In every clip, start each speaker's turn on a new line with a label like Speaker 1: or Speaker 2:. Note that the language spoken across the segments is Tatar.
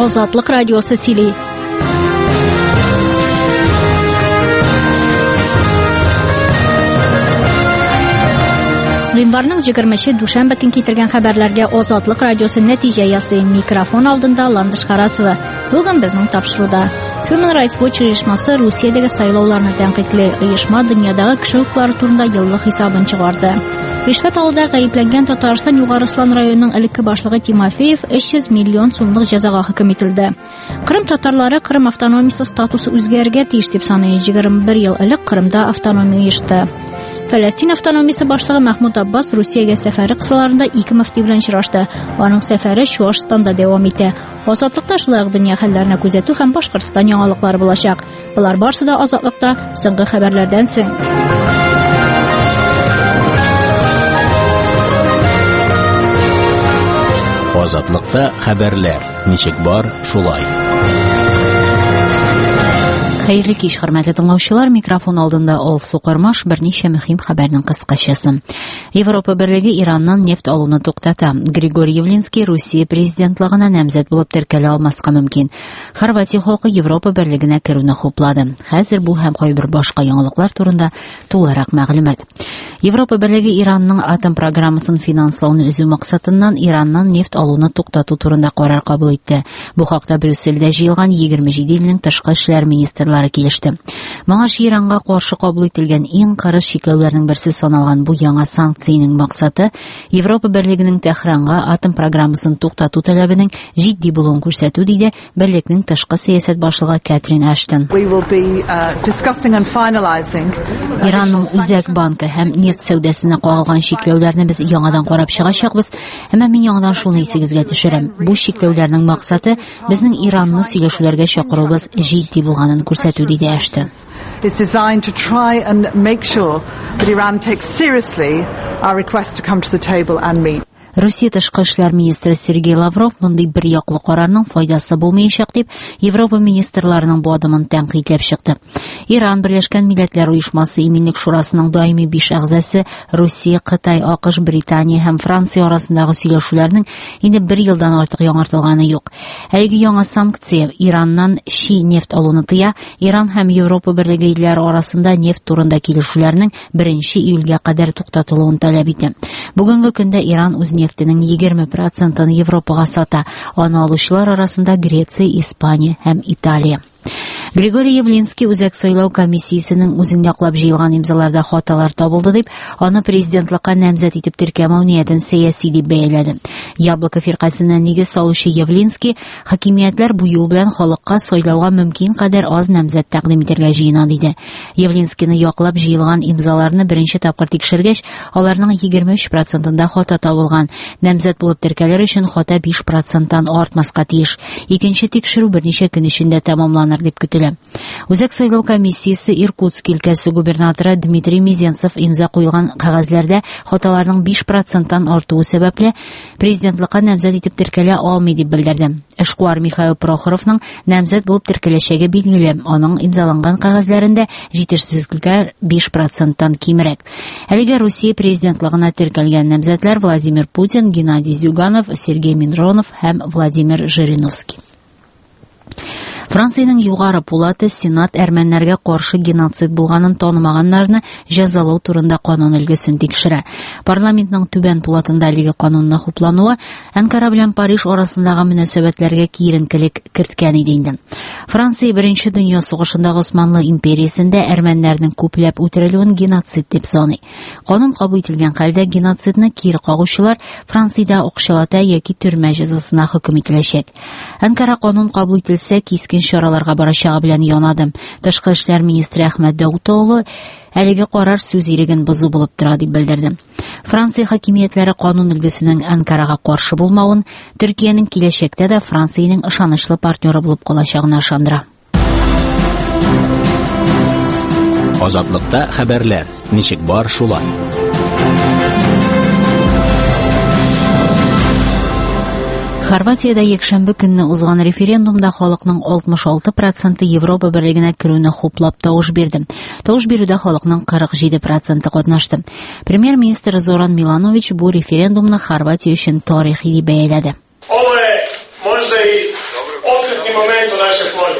Speaker 1: Ozodlik radiosi Sili. G'invarning 20 dushanba kun keltirgan xabarlarga Ozodlik radiosi natija yasay. Mikrofon oldinda Landish Qarasova. Bugun bizning topshiruvda Human Rights Watch uyushmasi Rossiyadagi saylovlarni tanqidli. Uyushma dunyodagi kishi huquqlari turida yillik hisobini chiqardi. Rishvat olida ayblangan Tatariston Yugoriston rayonining ilk boshlig'i Timofeyev 300 million so'mlik jazoga hukm etildi. Qrim tatarlari Qrim avtonomiyasi statusi o'zgarga tegish deb sanaydi. 21 yil ilk Qrimda avtonomiya erishdi. Falastin avtonomiyasi boshlig'i Mahmud Abbas Rossiyaga safari qisqalarida 2 muftiy bilan uchrashdi. Uning safari Shoshtonda davom etdi. Ozodlikda shunday dunyo hallarini kuzatuv ham Boshqirdiston yangiliklar bo'lacak. Bular borsida ozodlikda so'nggi xabarlardan so'ng.
Speaker 2: Ozodlikda xabarlar. Nechik bor shulay.
Speaker 3: Xayrli kech, hurmatli tinglovchilar, mikrofon oldinda Olsu Qurmosh bir necha muhim xabarning qisqachasi. Yevropa Birligi Irandan neft oluvni to'xtatdi. Grigoriy Yevlinskiy Rossiya prezidentligini nomzod bo'lib tirkala olmasqa mumkin. Xorvatiya xalqi Yevropa Birligina kiruvni xopladi. Hozir bu ham bir boshqa yangiliklar turida to'liq ma'lumot. Yevropa Birligi Iranning atom programmasini finanslovni o'zi maqsadidan Irandan neft oluvni to'xtatuv turida qaror qabul etdi. Bu haqda Bryusselda yig'ilgan 27 yilning tashqi ishlar ministrlari kelishdi. Ma'ash Iranga qarshi qabul etilgan eng qarish cheklovlarning birisi sanalgan bu yangi sanksiyaning maqsadi Yevropa Birligining Tehronga atom programmasini to'xtatuv talabining jiddiy bo'lgan ko'rsatuv deydi birlikning tashqi siyosat boshlig'i Katrin Ashton. Iranning Uzak banki ham neft savdosini qo'ygan cheklovlarni biz yangidan qarab chiqashaqmiz. Hamma men yangidan shuni esingizga tushiraman. Bu cheklovlarning maqsadi bizning Iranni сөйләшүләргә chaqiruvimiz jiddiy bo'lganini ko'rsatuv deydi Ashton.
Speaker 4: Is designed to try and make sure that Iran takes seriously our request to come to the table and meet.
Speaker 3: Rossiya tashqi ishlar ministri Sergey Lavrov bunday bir yoqli qarorning foydasi bo'lmayacak deb Yevropa ministrlarining bu odamini tanqidlab chiqdi. Iran Birlashgan Millatlar Uyushmasi Eminlik Shurasining doimiy 5 a'zosi Rossiya, Xitoy, AQSh, Britaniya ham Fransiya orasidagi сөйләшүләрнең endi 1 yildan ortiq yangirtilgani yo'q. Haligi yangi sanksiya Irandan shi neft oluvni tiya, Iran ham Yevropa Birligi илләре orasida neft turida kelishuvlarning 1-iyulga qadar to'xtatilishini talab etdi. Bugungi kunda Iran o'z neftining 20% Yevropaga sota. Onu oluvchilar orasida Gretsiya, Ispaniya ham Italiya. Grigoriy Yevlinskiy O'zak saylov komissiyasining o'zini yoqlab jilgan imzolarda xatolar topildi deb, uni prezidentlikka nomzod etib tirkamov niyatini siyosiy deb baholadi. Yabloko firqasining negiz soluvchi Yevlinskiy hokimiyatlar bu yo'l bilan xalqqa saylovga mumkin qadar oz nomzod taqdim etilgan jiynon dedi. Yevlinskiyni yoqlab jilgan imzolarni birinchi topqir tekshirgach, ularning 23%da xato topilgan. Nomzod bo'lib tirkalar uchun xato 5% dan ortmasqa tegish. Ikkinchi tekshiruv bir necha kun ichida tamomlanadi deb kutiladi. O'zak saylov komissiyasi Irkutsk өлкәсе gubernatori Dmitriy Mizentsev imzo qo'ygan qog'ozlarda xatolarning 5% dan ortuvi sababli prezidentlikka nomzod etib tirkala olmaydi deb bildirdi. Ishqor Mikhail Prokhorovning nomzod bo'lib tirkalashagi belgili. Uning imzolangan qog'ozlarida yetishsizliklar 5% dan kemroq. Haliga Rossiya prezidentligini tirkalgan nomzodlar Vladimir Putin, Gennadiy Zyuganov, Sergey Mironov ham Vladimir Jirinovskiy. Fransiyaning yuqori palata Senat armanlarga qarshi genotsid bo'lganini tonimaganlarni jazolov turida qonun ilgisini tekshira. Parlamentning tuban palatindagi qonunning xuplanuvi Ankara bilan Parij orasidagi munosabatlarga kiyrinkilik kiritgan edi. Fransiya Birinchi dunyo urushidagi Osmanlı imperiyasida armanlarning ko'plab o'tiriluvini genotsid deb sanay. Qonun qabul etilgan holda genotsidni kiri qog'uvchilar Fransiyada o'qishilata yoki turma jazosini hukm etilajak. Ankara qonun qabul etilsa keskin choralarga borishig'i bilan yonadim. Tashqi ishlar ministri Ahmad Davutoğlu haligi qaror so'z erigini buzuv bo'lib turadi deb bildirdi. Fransiya hokimiyatlari qonun ilgisining Ankaraga qarshi bo'lmavin, Turkiyaning kelajakda da Fransiyaning ishonchli partnyori bo'lib qolishini ishondira.
Speaker 2: Ozodlikda xabarlar. Nechik bor shulay.
Speaker 3: Xorvatiyada yakshanba kunni o'zgan referendumda xalqning 66% Yevropa birligine kiruvini xoplab tovush berdi. Tovush beruvda xalqning 47% qatnashdi. Premier ministr Zoran Milanović bu referendumni Xorvatiya uchun tarixiy deb baholadi.
Speaker 5: Ovo je možda i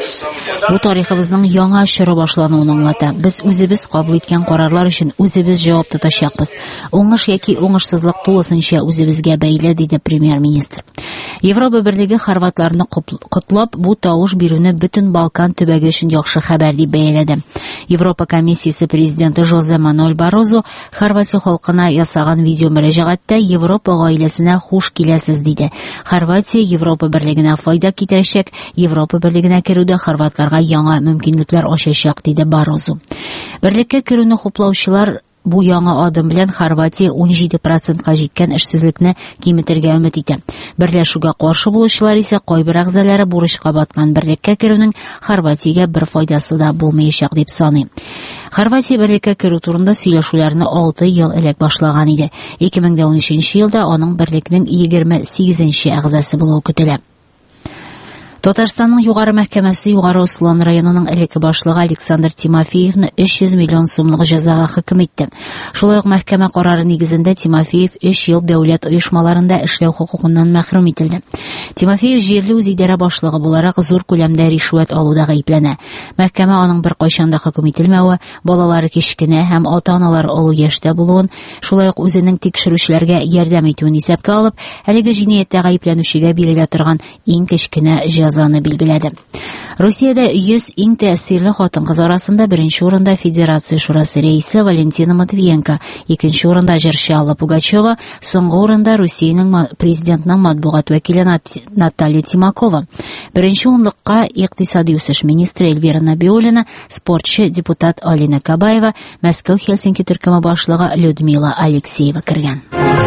Speaker 3: Бу тарихыбызның яңа чоры башлануын аңлата. Без үзебез кабул иткән карарлар өчен үзебез җавап тотачакбыз. Уңыш яки уңышсызлык тулысынча үзебезгә бәйле, диде премьер-министр. Европа Берлеге хорватларны котлап, бу тавыш бирүне бөтен Балкан төбәге өчен яхшы хәбәр дип бәяләде. Европа комиссиясе президенты Жозе Мануэль Барозо Хорватия халкына ясаган видео мөрәҗәгатьтә Европа гаиләсенә хуш киләсез диде. Хорватия Европа Берлегенә файда китерәчәк, Европа Берлегенә керүдә хорватларга яңа мөмкинлекләр ачачак, диде Барозо. Берлеккә керүне хуплаучылар бу яңа адым белән Хорватия 17%-ка җиткән эшсезлекне киметергә өмет итә. Берләшүгә каршы булучылар исә кайбер әгъзалары бурычка баткан. Берлеккә керүнең Хорватиягә бер файдасы да булмаячак дип саный. Хорватия берлеккә керү турында сөйләшүләрне 6 ел элек башлаган иде. 2013 елда аның берлекнең 28-нче әгъзасы булуы көтелә. Татарстанның югары мәхкәмәсе Югары Услан районының элекке башлыгы Александр Тимофеевны 300 миллион сумлык җәзага хөкем итте. Шулай ук мәхкәмә карары нигезендә Тимофеев 3 ел дәүләт оешмаларында эшләү хокукыннан мәхрүм ителде. Тимофеев җирле үзидарә башлыгы буларак зур күләмдә ришвәт алуда гаепләнә. Мәхкәмә аның бер кайчан да хөкем ителмәве, балалары кечкенә һәм ата-аналар олы яшьтә булуын, шулай ук үзенең тикшерүчләргә ярдәм итүен исәпкә алып, әлеге җинаяттә гаепләнүчегә бирелә торган иң кечкенә җәзаны билгеләде. Русиядә 100 иң тәэсирле хатын-кыз арасында беренче урында Федерация шурасы рәисе Валентина Матвиенко, икенче урында җырчы Алла Пугачева, соңгы урында Русиянең президентының матбугат вәкиле Наталья Тимакова. Беренче унлыкка икътисади үсеш министры Эльвира Набиуллина, спортчы депутат Алина Кабаева, Мәскәү-Хельсинки төркеме башлыгы Людмила Алексеева кергән.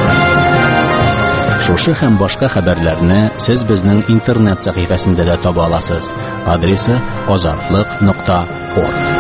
Speaker 2: Шушы һәм башка хәбәрләрне сез безнең интернет сәхифәсендә дә таба аласыз. Адресы azatlyk.org.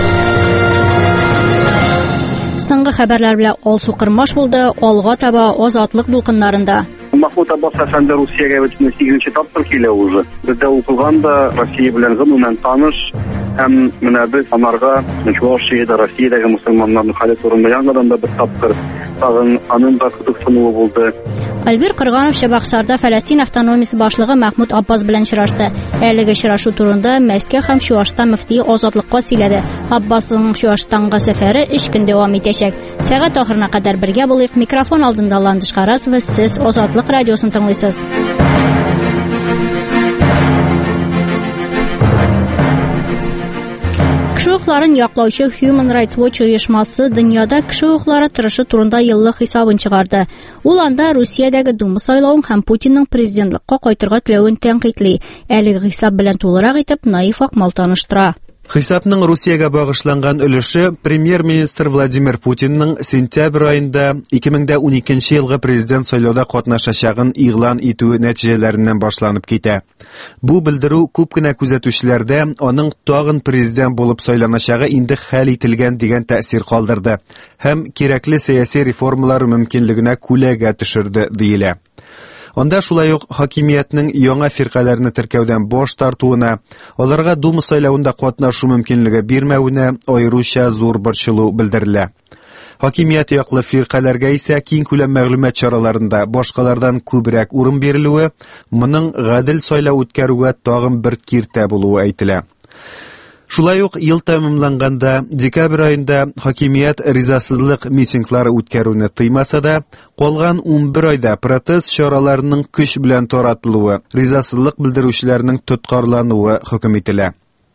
Speaker 1: Соңгы хәбәрләр белән Алсу Кырмаш булды. Алга таба Азатлык дулкыннарында.
Speaker 5: Махмуд Аббас әфәнде Русиягә 8нче тапкыр килә уже. Бездә укылган да Россия белән гомумән таныш һәм менә без анарга Чувашиядә, Россиядәге мусламаннарның хәле турында яңадан да бер тапкыр тагын аның да кызыксынуы булды.
Speaker 1: Альбир Кырганов Чабаксарда Фәләстин автономиясе башлыгы Махмуд Аббас белән очрашты. Әлеге очрашу турында Мәскәү һәм Чувашстан мөфтие Азатлыкка сөйләде. Аббасның Чувашстанга сәфәре 3 көн дәвам итәчәк. Сәгать ахырына кадәр бергә булыйк. Микрофон алдында Ландыш Карасова, сез Азатлык радиосын тыңлыйсыз. Кеше хукукларын яклаучы Human Rights Watch оешмасы дөньяда кеше хукуклары торышы турында еллык хисабын чыгарды. Ул анда Русиядәге Дума сайлавын һәм Путинның президентлыкка кайтырга теләвен тәнкыйтьли. Әлеге хисап белән тулырак итеп Наиф Акмал таныштыра.
Speaker 6: Хисапның Русиягә багышланган өлеше премьер-министр Владимир Путинның сентябрь айында 2012 елгы президент сайлауда катнашачагын игълан итү нәтиҗәләреннән башланып китә. Бу белдерү күп кенә күзәтүчеләрдә аның тагын президент булып сайланачагы инде хәл ителгән дигән тәэсир калдырды һәм кирәкле сәяси реформалар мөмкинлегенә күләгә төшерде диелә. Анда шулай ук хакимиятның яңа фиркаларны теркәүдән баш тартуына, аларга Дума сайлавында катнашу мөмкинлеге бирмәвенә аеруча зур борчылу белдерелә. Хакимият яклы фиркаларга исә киң күләм мәгълүмат чараларында башкалардан күбрәк урын бирелүе, моның гадел сайлау үткәрүгә тагын бер киртә булуы әйтелә. Шулай ук ел тәмамланганда декабрь айында хакимият ризасызлык митинглары үткәрүне тыймаса да, калган 11 айда протест чараларының көч белән таратылуы, ризасызлык белдерүчеләрнең тоткарлануы хөкем ителә.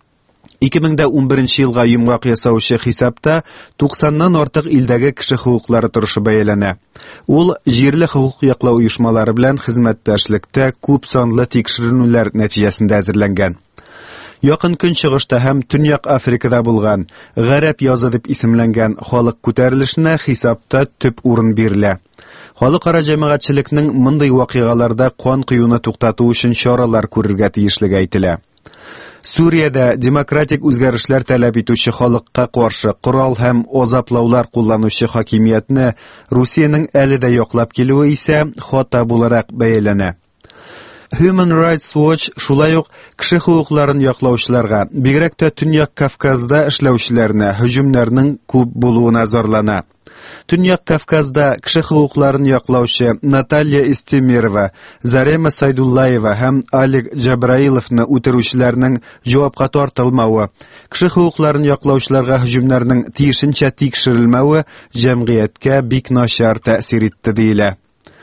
Speaker 6: 2011 елга йомгак ясаучы хисапта 90ннан артык илдәге кеше хукуклары торышы бәяләнә. Ул җирле хукук яклау оешмалары белән хезмәттәшлектә күп санлы тикшеренүләр нәтиҗәсендә әзерләнгән. Якын Көнчыгышта һәм Төньяк Африкада булган гарәп язы дип исемләнгән халык күтәрелешенә хисапта төп урын бирелә. Халыкара җәмәгатьчелекнең мондый вакыйгаларда кан кыюны туктату өчен чаралар күрергә тиешлеге әйтелә. Суриядә демократик үзгәрешләр таләп итүче халыкка каршы корал һәм азаплаулар кулланучы хакимиятне Русиянең әле дә яклап килүе исә хата буларак бәяләнә. Human Rights Watch шулай ук кеше хукукларын яклаучыларга, бигрәк тә Төньяк Кавказда эшләүчеләрне һөҗүмнәрнең күп булуына зарлана. Tünyak Kafkazda kişi hüquqlarini yaklauchi Natalya Istemirova, Zarema Saydullayeva hem Oleg Jabrailovni o'tiruvchilarning javobga tortilmavi, kişi hüquqlarini yaklauchilarga hujumlarning tiyishincha tekshirilmavi jamiyatga bek noshar ta'sir etdi deyiladi.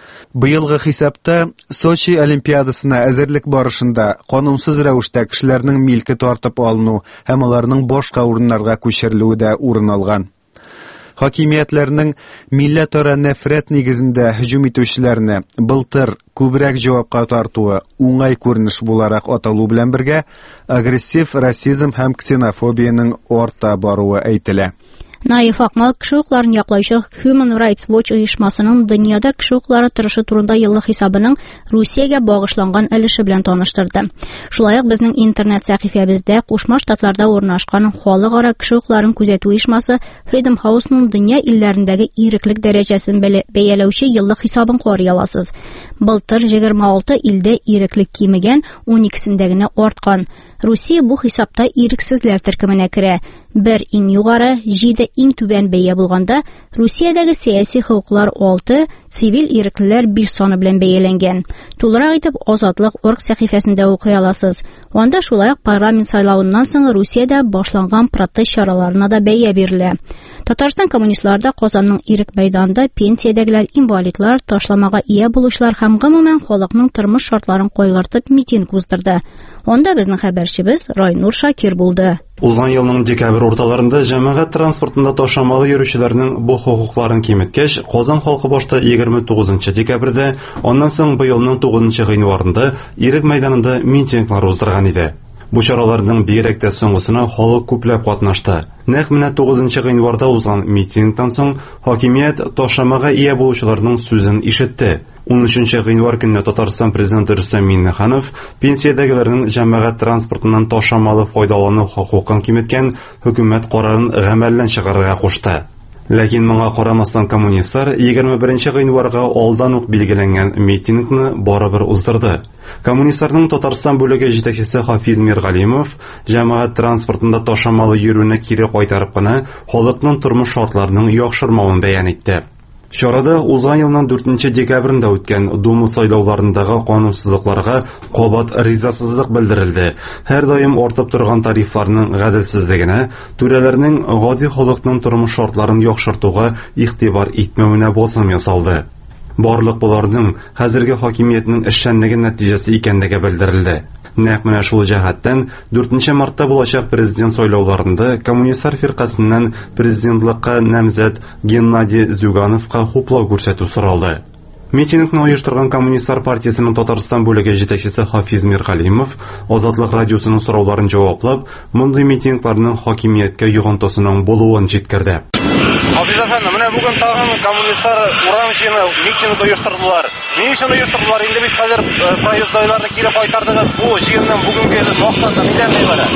Speaker 6: Быелгы хисапта Сочи Олимпиадасына әзерлек барышында канунсыз рәвештә кешеләрнең милке тартып алыну һәм аларның башка урыннарга күчерелүе дә урын алган. Хакимиятләрнең милләтара нәфрәт нигезендә һөҗүм итүчеләрне былтыр күбрәк җавапка тартуы уңай күренеш буларак аталу белән бергә агрессив расизм һәм ксенофобияның арта баруы әйтелә.
Speaker 1: Наиф Акмал кеше хукукларын яклаучы Human Rights Watch оешмасының дөньяда кеше хукуклары торышы турында еллык хисабының Русиягә багышланган өлеше белән таныштырды. Шулай ук безнең интернет сәхифәбездә Кушма Штатларда урнашкан халыкара кеше хукукларын күзәтү оешмасы Freedom House-ның дөнья илләрендәге иреклек дәрәҗәсен бәяләүче еллык хисабын карый аласыз. Былтыр 26 илдә иреклек кимегән, 12сендә генә арткан. Русия бу хисапта ирексезләр төркеменә керә. 1 иң югары, 7 иң түбән бәя булганда, Русиядәге сәяси хукуклар 6, цивил иреклеләр 5 саны белән бәяләнгән. Тулырак итеп Азатлык.org сәхифәсендә укый аласыз. Анда шулай ук парламент сайлауыннан соң Русиядә башланган протест чараларына да бәя бирелә. Татарстан коммунистлары да Казанның ирек мәйданында пенсиядәгеләр, инвалидлар, ташламага ия булучылар һәм гомумән халыкның тормыш шартларын кайгыртып митинг уздырды. Онда безнең хәбәрчебез Райнур Шакир булды.
Speaker 7: Узган елның декабрь урталарында җәмәгать транспортында ташламалы йөрүчеләрнең бу хукукларын киметкәч, Казан халкы башта 29 декабрьдә, аннан соң быелның 9 гыйнварында ирек мәйданында митинглар уздырган иде. Бу чараларның бигрәк тә соңгысына халык күпләп катнашты. Нәкъ менә 9 гыйнварда узган митингтан соң хакимият ташламага ия булучыларның сүзен ишетте. 13 гыйнвар көнне Татарстан президенты Рөстәм Миңнеханов пенсиядәгеләрнең җәмәгать транспортыннан ташламалы файдалану хокукын киметкән хөкүмәт карарын гамәлдән чыгарырга кушты. Ләкин моңа карамастан коммунистлар 21 гыйнварга алдан ук билгеләнгән митингны барыбер уздырды. Коммунистларның Татарстан бүлеге җитәкчесе Хафиз Миргалимов җәмәгать транспортында ташламалы йөрүне кире кайтарып кына халыкның тормыш шартларының яхшырмавын бәян итте. Чарада узган елның 4 декабрендә үткән Дума сайлауларындагы канунсызлыкларга кабат ризасызлык белдерелде. Һәр даим артып торган тарифларның гаделсезлегенә, түрәләрнең гади халыкның тормыш шартларын яхшыртуга игътибар итмәвенә басым ясалды. Барлык буларның хәзерге хакимиятнең эшчәнлеге нәтиҗәсе икәнлеге белдерелде. Нәкъ менә шул җәһәттән 4 мартта булачак президент сайлауларында коммунистлар фиркасыннан президентлыкка намзәт Геннадий Зюгановка хуплау күрсәтү соралды. Митингны оештырган коммунистлар партиясының Татарстан бүлеге җитәкчесе Хафиз Миргалимов Азатлык радиосының сорауларын җаваплап, мондый митингларның хакимияткә йогынтысының булуын җиткерде.
Speaker 8: Хафиз әфәнде, менә бүген тагын коммунистлар урам җыены митинг оештырдылар. Ни өчен оештырдылар? Инде бит хәзер проездайларны кире кайтардыгыз. Бу җыенның бүгенге максаты нидән ибарәт?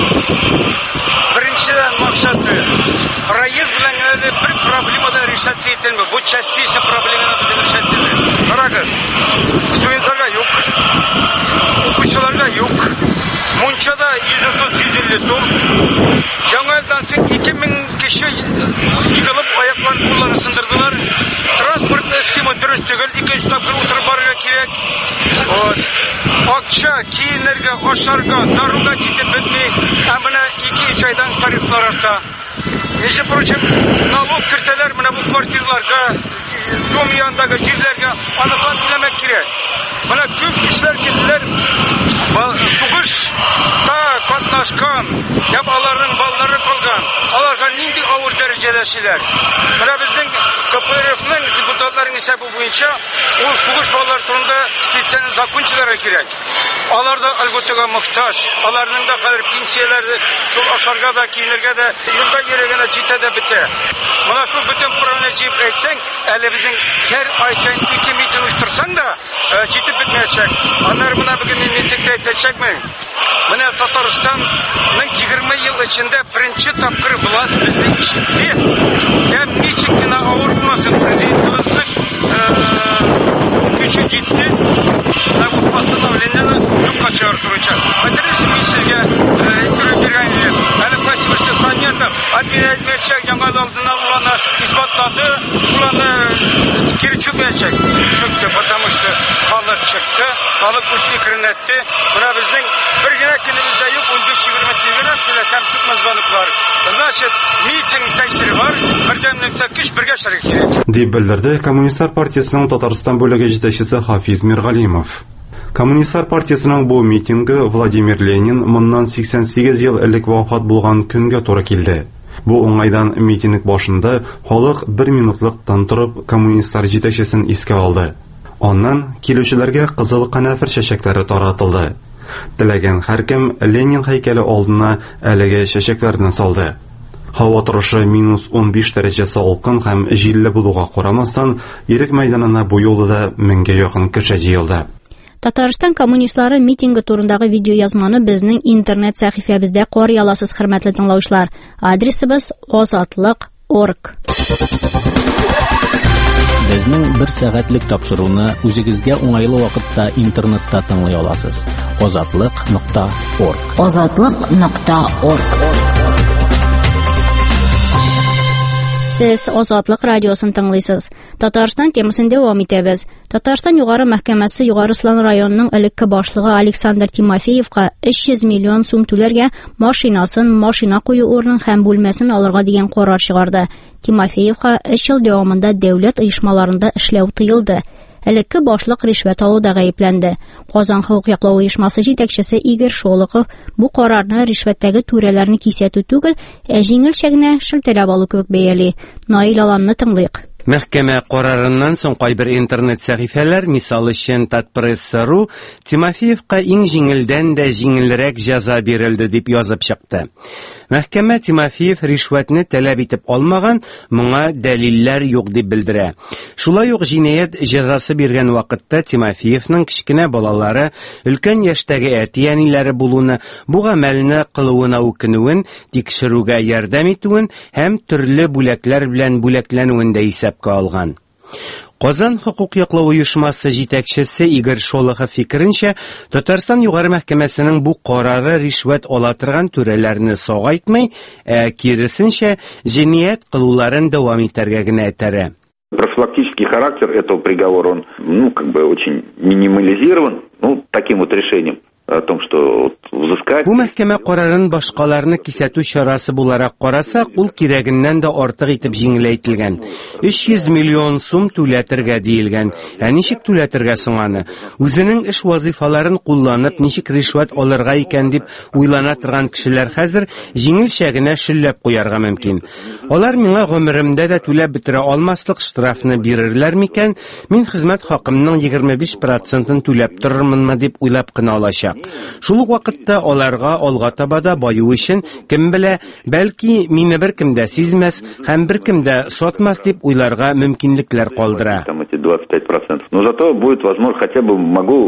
Speaker 9: Беренчедән максаты проезд белән бер проблемада решаться ителми. Бу частично проблеманы без решать ителми. Карагыз, студентларга юк, укучыларга юк. Мунчада 130-150 сум. Яңадан 2000 кеше йыгылып аякларын кулларын сындырдылар. Транспорт схема дөрес түгел, икенче тапкыр утырып барырга кирәк. Акча киенергә, ашарга, даруга җитеп бетми, ә менә 2-3 айдан тарифлар арта. Между прочим, налог кертәләр менә бу квартираларга, дом янындагы җирләргә, аныклап биләмәк кирәк. Менә күп кешеләр киттеләр. Сугышта катнашкан, һәм аларның баллары калган. Аларга нинди авыр дәрәҗәдәшиләр. Менә безнең КПРФның депутатларын исәбе буенча ул сугыш баллары турында специаль закон чыгарга кирәк. Алар да өлгетүгә мохтаҗ. Аларның да хәзер пенсияләре шул ашарга да, киенергә дә, юлда йөрергә җитә дә бетә. Менә шул бөтен проблеманы җыеп әйтсәң, әле безнең һәр ай сайын 2 митинг оештырсаң да җитеп бетмәячәк. Аннары менә бүген митингтә әйтәчәкмен. Менә Татарстанның 20 ел эчендә беренче тапкыр власть безне ишетте. Һәм ничек кенә авыр булмасын, президентыбызның көче җитте. Бу постановлениене юкка чыгартырга. Хәзер мин сезгә әйтеп бирәм. Әле Санетов административный яңа алдына уланы испатлады, уланы кире чүкмәчәк. Чүкте, потому что халык чыкты, халык үз фикерен әйтте. Менә безнең бер генә көнебездә юк 15-20 тигән түләтәм чүкмәзбанлыклар. Значит, митинг тәсире бар, бердәмлектә көч бергә эшләргә кирәк.
Speaker 7: Дип белдерде Коммунистлар партиясының Татарстан бүлеге җитәкчесе Хафиз Миргалимов. Коммунистлар партиясының бу митинги Владимир Ленин моннан 88 ел элек вафат булган көнгә туры килде. Бу уңайдан митинг башында халык 1 минутлык тын торып коммунистлар җитәкчесен искә алды. Аннан килүчеләргә кызыл канафер чәчәкләре таратылды. Теләгән һәркем Ленин һәйкәле алдына әлеге чәчәкләрне салды. Һава торышы -15 дәрәҗә салкын һәм җилле булуга карамастан, Ирек мәйданына бу юлда да 1000гә якын кеше җыелды.
Speaker 1: Татарстан коммунистлары митинги турындагы видеоязманы безнең интернет сәхифәбездә карый аласыз, хөрмәтле тыңлаучылар. Адресыбыз ozatlik.org.
Speaker 2: Безнең 1 сәгатьлек тапшыруны үзегезгә уңайлы вакытта интернетта тыңлый аласыз. ozatlik.org.
Speaker 3: Ozatlik.org.
Speaker 1: Siz Ozatlik радиосын тыңлыйсыз. Татарстан темасын дәвам итәбез. Татарстан югары мәхкәмәсе Югары Слан районының элекке башлыгы Александр Тимофеевка 300 миллион сум түләргә машина кую урынын һәм бүлмәсен алырга дигән карар чыгарды. Тимофеевка 3 ел дәвамында дәүләт оешмаларында эшләү тыелды. Элекке башлык ришвәт алуда гаепләнде. Казан хокук яклау оешмасы җитәкчесе Игорь Шолохов бу карарны ришвәттәге түрәләрне кисәтү түгел, җиңелчә генә шелтәләп алу кебек бәяли. Наил Аланны тыңлыйк.
Speaker 10: Мәхкәмә карарыннан соң кайбер интернет сәхифәләр, мисал өчен Татпресс.ру, Тимофеевка иң җиңелдән дә җиңелрәк җәза бирелде дип язып чыкты. Мәхкәмә Тимофеев ришвәтне таләп итеп алмаган, моңа дәлилләр юк дип белдерә. Шулай ук җинаять җәзасы биргән вакытта Тимофеевның кичкенә балалары, өлкән яшьтәге әти-әниләре булуны, бу гамәлне кылуына үкенүен, тикшерүгә ярдәм итүен һәм төрле бүләкләр белән бүләкләнүен дә исәпкә алган. Казан хокук яклау оешмасы җитәкчесе Игорь Шолохов фикеренчә, Татарстан югары мәхкәмәсенең бу карары ришвәт ала торган түрәләрне сагайтмый, киресенчә җинаять кылуларын дәвам итәргә генә этәрә.
Speaker 11: Профилактический характер этого приговора, он, очень минимализирован, таким вот решением. О том, что взыскать.
Speaker 10: Бу мәхкәмә карарын башкаларны кисәтү чарасы буларак карасак, ул кирәгеннән дә артык итеп җиңеләйтелгән. 300 миллион сум түләтергә диелгән. Ничек түләтергә соң аны? Үзенең эш вазифаларын кулланып, ничек ришвәт алырга икән дип уйлана торган кешеләр хәзер җиңелчә генә шөлләп куярга мөмкин. Алар миңа гомеремдә дә түләп бетерә алмаслык штрафны бирерләр микән? Мин хезмәт хакымның 25%-ын түләп торырмынмы дип уйлап кына алачак. Шул ук вакытта аларга алга табада баю өчен, кем белә, бәлки мине беркем дә сизмәс һәм беркем дә сатмас дип уйларга мөмкинлекләр калдыра.
Speaker 11: Там эти 25%. Но зато будет возможно, хотя бы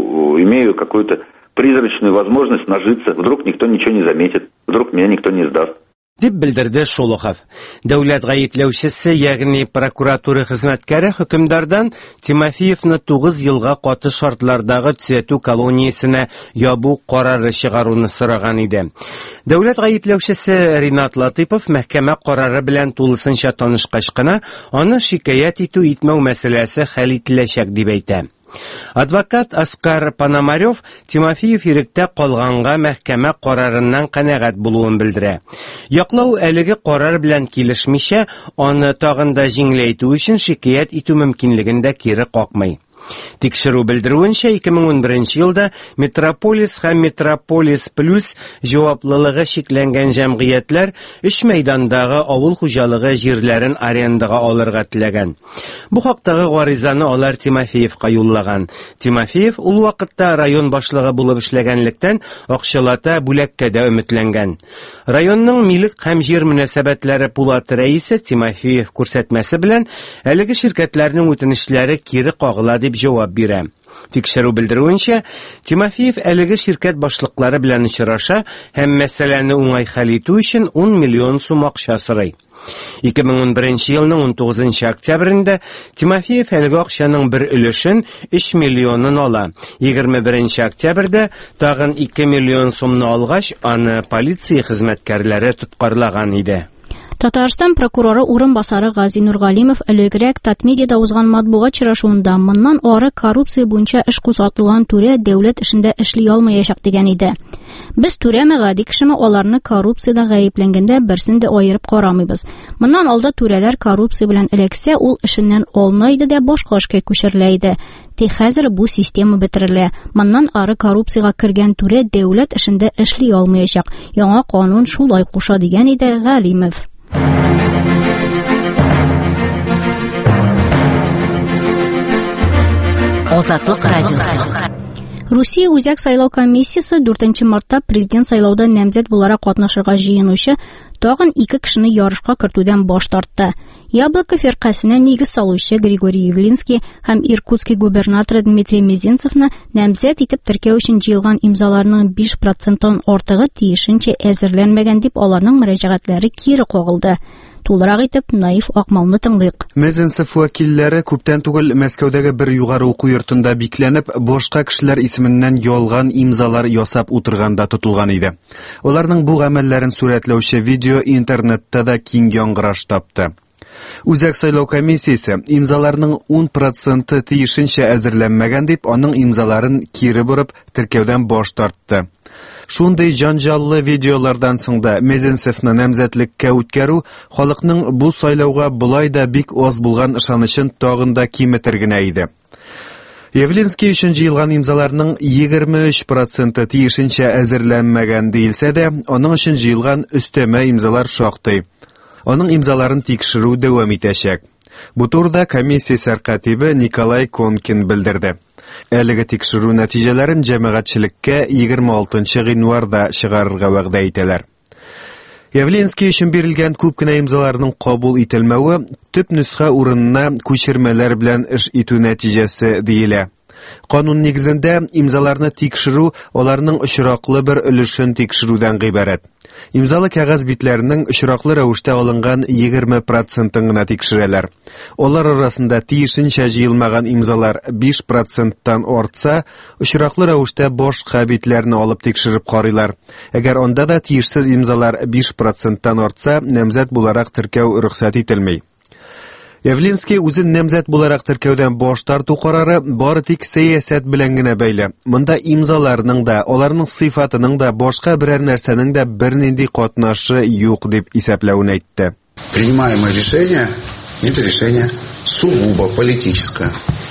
Speaker 11: имею какую-то призрачную возможность нажиться. Вдруг никто ничего не заметит, вдруг меня никто не сдаст.
Speaker 10: Дип белдерде Шолохов. Дәүләт гаепләүчесе, ягъни прокуратура хезмәткәре хөкемдардан Тимофеевны 9 елга каты шартлардагы төзәтү колониясенә ябу карары чыгаруны сораган иде. Дәүләт гаепләүчесе Ринат Латыпов мәхкәмә карары белән тулысынча танышкач кына аны шикаят итү-итмәү мәсьәләсе хәл ителәчәк дип әйтә. Адвокат Оскар Пономарев Тимофеев иректә калганга мәхкәмә карарыннан канәгать булуын белдерә. Яклау әлеге карар белән килешмичә, аны тагын да җиңеләйтү өчен шикаят итү мөмкинлеген дә кире какмый. Тикшерү белдерүенчә 2011 елда Метрополис һәм Метрополис Плюс җаваплылыгы шикләнгән җәмгыятьләр 3 мәйдандагы авыл хуҗалыгы җирләрен арендага алырга теләгән. Бу хактагы гаризаны алар Тимофеевка юллаган. Тимофеев ул вакытта район башлыгы булып эшләгәнлектән акчалата бүләккә дә өметләнгән. Районның милек һәм җир мөнәсәбәтләре пулаты рәисе Тимофеев күрсәтмәсе белән әлеге ширкәтләрнең үтенечләре кире кагыла дип җавап бирә. Тикшерү белдерүенчә, Тимофеев әлеге ширкәт башлыклары белән очраша һәм мәсьәләне уңай хәл итү өчен 10 миллион сум акча сорый. 2011 елның 19 октябрендә Тимофеев әлеге акчаның бер өлешен 3 миллионын ала. 21 октябрьдә тагын 2 миллион сумны алгач, аны полиция хезмәткәрләре тоткарлаган иде.
Speaker 1: Татарстан прокуроры урынбасары Гази Нургалимов элегрәк Татмедиада узган матбугат очрашуында моннан ары коррупция буенча эш кузгатылган түрә дәүләт эшендә эшли алмаячак дигән иде. Без түрәме гади кешеме аларны коррупциядә гаепләнгәндә берсен дә аерып карамыйбыз. Моннан алда түрәләр коррупция белән эләксә, ул эшеннән алына иде дә башка эшкә күчерелә иде. Хәзер бу система бетерелә. Моннан ары коррупциягә кергән түрә дәүләт эшендә эшли алмаячак. Яңа канун шулай куша дигән иде Галимов.
Speaker 3: Азатлык радиосы.
Speaker 1: Русия үзәк сайлау комиссиясе 4 мартта президент сайлауда намзәт буларак катнашырга җыенучы тагын 2 кешене ярышка кертүдән баш тартты. Яблоко фиркасына нигез салучы Григорий Явлинский һәм Иркутский губернаторы Дмитрий Мезенцевны намзәт итеп теркәү өчен җыелган имзаларның 5%-тан артыгы тиешенчә әзерләнмәгән дип аларның мөрәҗәгатьләре кире кагылды. Тулырак итеп Наиф Акмалны тыңлыйк.
Speaker 6: Мезенцев вәкилләре күптән түгел Мәскәүдәге бер югары уку йортында бикләнеп, башка кешеләр исеменнән ялган имзалар ясап утырганда тотылган иде. Аларның бу гамәлләрен сурәтләүче видео интернетта да киң яңгыраш тапты. Үзәк сайлау комиссиясе имзаларның 10% тиешенчә әзерләнмәгән дип, аның имзаларын кире бурып, теркәүдән баш тартты. Шундый җанҗаллы видеолардан соң да Мезенцевны намзәтлеккә үткәрү халыкның бу сайлауга булай да бик аз булган ышанычын тагын да киметер генә иде. Явлинский өчен җыелган имзаларның 23% тиешенчә әзерләнмәгән диелсә дә, аның өчен җыелган өстәмә имзалар шактый. Аның имзаларын тикшерү дәвам итәчәк. Бу турыда комиссия сәркатибе Николай Конкин белдерде. Әлеге тикшерү нәтиҗәләрен җәмәгатьчелеккә 26 гыйнварда чыгарырга вәгъдә итәләр. Явлинский өчен бирелгән күп кенә имзаларның кабул ителмәве төп нөсхә урынына күчермәләр белән эш итү нәтиҗәсе диелә. Канун нигезендә имзаларны тикшерү аларның очраклы бер өлешен тикшерүдән гыйбарәт. Имзалы кәгазь битләренең очраклы рәвештә алынган 20%-ын гына тикшерәләр. Алар арасында тиешенчә җыелмаган имзалар 5%-тан артса, очраклы рәвештә башка битләрне алып тикшереп карыйлар. Әгәр анда да тиешсез имзалар 5%-тан артса, намзәт буларак теркәү рөхсәт ителми. Явлинский үзен намзәт буларак теркәүдән баш тарту карары бары тик сәясәт белән генә бәйле. Монда имзаларның да, аларның сыйфатының да, башка берәр нәрсәнең дә бернинди катнашы юк дип исәпләвен әйтте.
Speaker 12: Принимаемое решение – это решение сугубо политическое.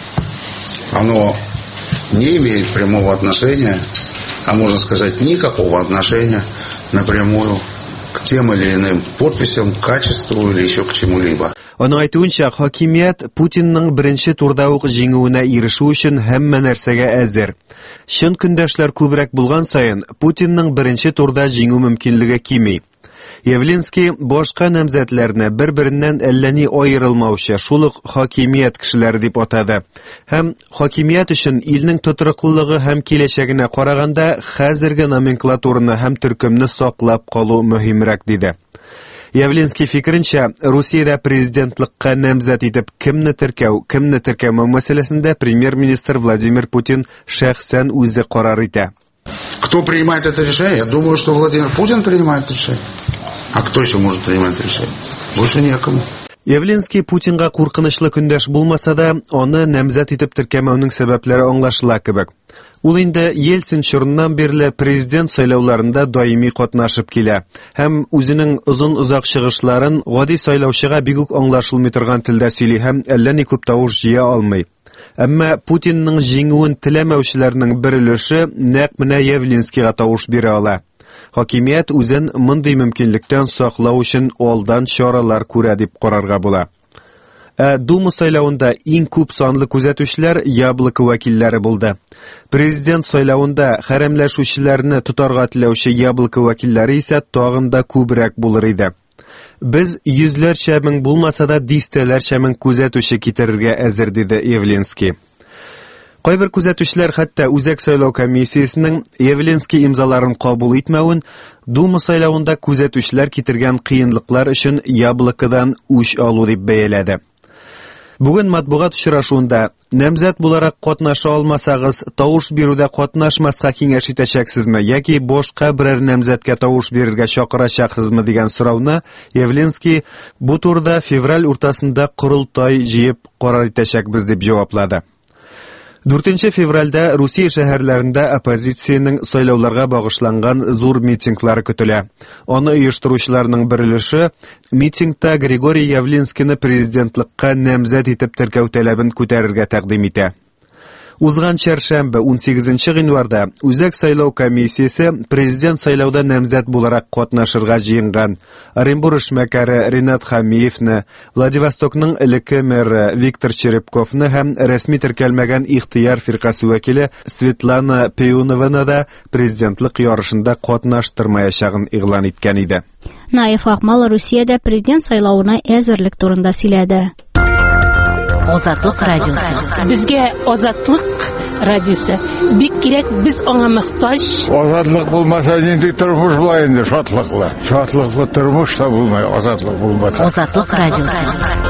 Speaker 12: Оно не имеет прямого отношения, а можно сказать, никакого отношения напрямую к тем или иным подписям, качеству или еще к чему-либо.
Speaker 6: Аның әйтүенчә, хакимият Путинның беренче турда ук җиңүенә ирешү өчен һәммә нәрсәгә әзер. Чын көндәшләр күбрәк булган саен, Путинның беренче турда җиңү мөмкинлеге кими. Явлинский башка намзәтләрне бер-береннән әллә ни аерылмаучы шул ук хакимият кешеләре дип атады. Һәм хакимият өчен илнең тотрыклылыгы һәм киләчәгенә караганда хәзерге номенклатураны һәм төркемне саклап калу мөһимрәк диде. Явлинский фикеренчә, Русиядә президентлыкка намзәт итеп кемне теркәү мәсьәләсендә премьер-министр Владимир Путин шәхсән үзе карар итә.
Speaker 12: Кто принимает это решение? Я думаю, что Владимир Путин принимает решение. А кто еще может принимать решение? Больше некому.
Speaker 6: Явлинский Путинга куркынычлы көндәш булмаса да, аны намзәт итеп теркәмәүнең сәбәпләре аңлашыла кебек. Ул инде Ельцин чорыннан бирле президент сайлауларында даими катнашып килә һәм үзенең озак чыгышларын гади сайлаучыга бик үк аңлашылмый торган телдә сөйли һәм әллә ни күп тавыш җыя алмый. Әмма Путинның җиңүен теләмәүчеләрнең бер өлеше нәкъ менә Явлинскийга тавыш бирә ала. Хакимият үзен мондый мөмкинлектән саклау өчен алдан чаралар күрә дип карарга була. Дума сайлауында иң күп санлы күзәтүчеләр Яблоко вәкилләре булды. Президент сайлауында хәрәмләшүчеләрне тотарга теләүче Яблоко вәкилләре исә тагын да күбрәк булыр иде. Без йөзләрчә мең булмаса да дистәләрчә мең күзәтүче китерергә әзер, диде Явлинский. Кайбер күзәтүчеләр хәтта үзәк сайлау комиссиясенең Явлинский имзаларын кабул итмәвен Дума сайлауында күзәтүчеләр китергән кыенлыклар өчен яблокадан үч алу дип бәяләде. Бүген матбугат очрашуында намзәт буларак катнаша алмасагыз, тавыш бирүдә катнашмаска киңәш итәчәксезме яки башка берәр намзәткә тавыш бирергә чакырачаксызмы дигән сорауны Явлинский бу турыда февраль уртасында корылтай җыеп карар итәчәкбез дип җаваплады. 4 февральдә Русия шәһәрләрендә оппозициянең сайлауларга багышланган зур митинглары көтелә. Аны оештыручыларның бер өлеше митингта Григорий Явлинскийны президентлыкка намзәт итеп теркәү таләбен күтәрергә тәкъдим итә. Узган чәршәмбе 18 гыйнварда үзәк сайлау комиссиясе президент сайлауда намзәт буларак катнашырга җыенган Оренбур эшмәкәре Ринат Хамиевны, Владивостокның элекке мэры Виктор Черепковны һәм рәсми теркәлмәгән ихтыяр фиркасы вәкиле Светлана Пеюнованы да президентлык ярышында катнаштырмаячагын игълан иткән иде.
Speaker 1: Наиф Акмал Русиядә президент сайлауына әзерлек турында сөйләде.
Speaker 3: Азатлык радиосы.
Speaker 13: Безгә азатлык радиосы бик кирәк, без аңа мохтаҗ.
Speaker 14: Азатлык булмаса нинди тормыш була инде, шатлыклы. Шатлыклы тормыш та булмай, азатлык булмаса.
Speaker 3: Азатлык радиосы.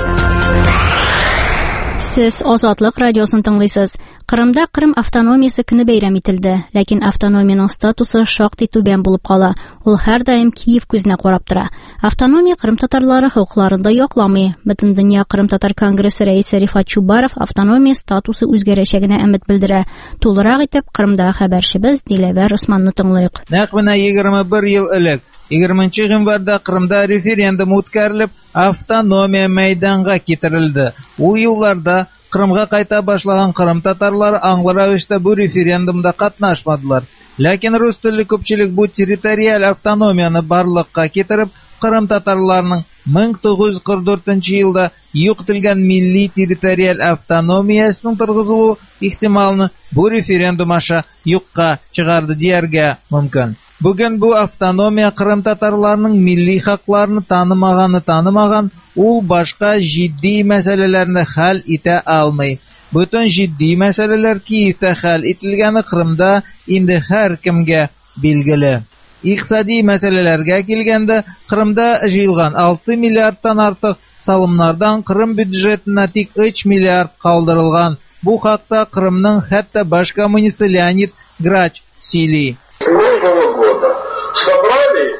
Speaker 1: Сез Азатлык радиосын тыңлыйсыз. Кырымда Кырым автономиясе көне бәйрәм ителде, ләкин автономиянең статусы шактый түбән булып кала. Ул һәр даим Киев күзенә карап тора. Автономия Кырым татарлары хукукларын да якламый. Бөтен дөнья Кырым татар конгрессы рәисе Рифат Чубаров автономия статусы үзгәрәчәгенә өмет белдерә. Тулырак итеп Кырымдагы хәбәрчебез Диләвәр Усманны тыңлыйк.
Speaker 15: Нәкъ менә 21 ел элек 20 гыйнварда Кырымда референдум үткәрелеп, автономия мәйданга китерелде. Ул елларда Кырымга кайта башлаган Кырым татарлары аңлы рәвештә бу референдумда катнашмадылар. Ләкин рус телле күпчелек бу территориаль автономияны барлыкка китереп, Кырым татарларының 1944 елда юк ителгән милли территориаль автономиясының торгызылу ихтималны бу референдум аша юкка чыгарды дияргә мөмкин. Бүген бу автономия Кырым татарларының милли хакларын танымаган, ул башка җитди мәсьәләләрне хәл итә алмый. Бүтән җитди мәсьәләләр Киевтә хәл ителгәне Кырымда инде һәр кемгә билгеле. Икътисади мәсьәләләргә килгәндә, Кырымда җыелган 6 миллиардтан артык салымнардан Кырым бюджетына тик 3 миллиард калдырылган. Бу хакта Кырымның хәтта баш коммунисты Леонид Грач сөйли.
Speaker 16: С прошлого года собрали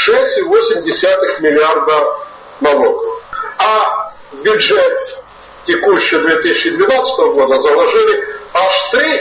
Speaker 16: 6,8 миллиарда налогов, а в бюджет текущего 2012 года заложили аж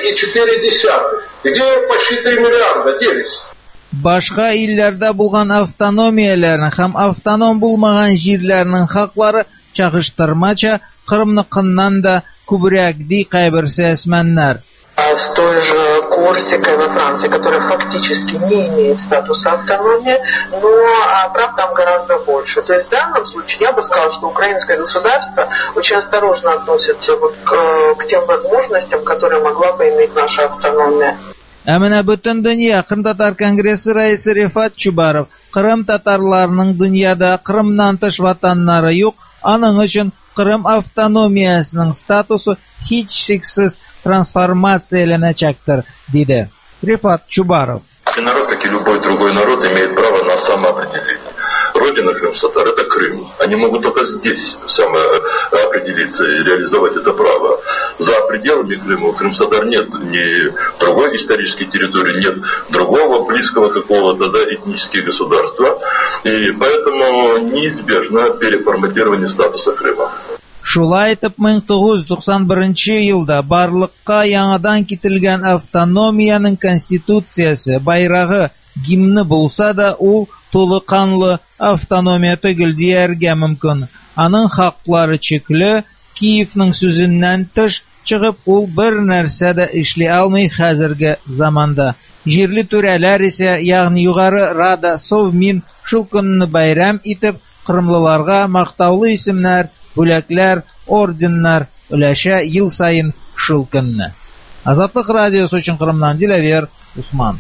Speaker 16: 3,4. Где почти 3 миллиарда делись?
Speaker 15: Башка илләрдә булган автономияләрнең һәм автоном булмаган җирләрнең хаклары чагыштырмача Кырымныкыннан да күбрәк ди кайбер сәясәтмәннәр.
Speaker 17: С той же Корсикой во Франции, которая фактически не имеет статуса автономии, но прав там гораздо больше. То есть в данном случае я бы сказала, что украинское государство очень осторожно относится к тем возможностям, которые могла бы иметь наша автономия.
Speaker 15: Әмінә бүтін дөнья Кырым татар конгрессы рәисе Рифат Чубаров Кырым татарларының дөньяда Кырымнан тыш ватаннары юк, аның өчен Кырым автономиясының статусы һич шиксез трансформацияләнәчәктер, диде Рифат Чубаров.
Speaker 16: Народ, как и любой другой народ, имеет право на самоопределение. Родина крым-татар – это Крым. Они могут только здесь самоопределиться и реализовать это право. За пределами Крыма крым-татар нет ни другой исторической территории, нет другого близкого какого-то этнического государства. И поэтому неизбежно переформатирование статуса Крыма.
Speaker 15: Шулай итеп 1991 елда барлыкка яңадан китерелгән автономияның конституциясе, байрагы, гимны булса да, ул тулы-канлы автономия түгел дияргә мөмкин. Аның хаклары чикле, Киевның сүзеннән тыш чыгып, ул бер нәрсә дә эшли алмый хәзерге заманда. Җирле түрәләр исә, ягъни югары Рада, Совмин шул көнне бәйрәм итеп, кырымлыларга мактаулы исемнәр, бүләкләр, орденнар өләшә ел сайын шул көнне. Азатлык радиосы өчен Кырымнан Диләвер Усман.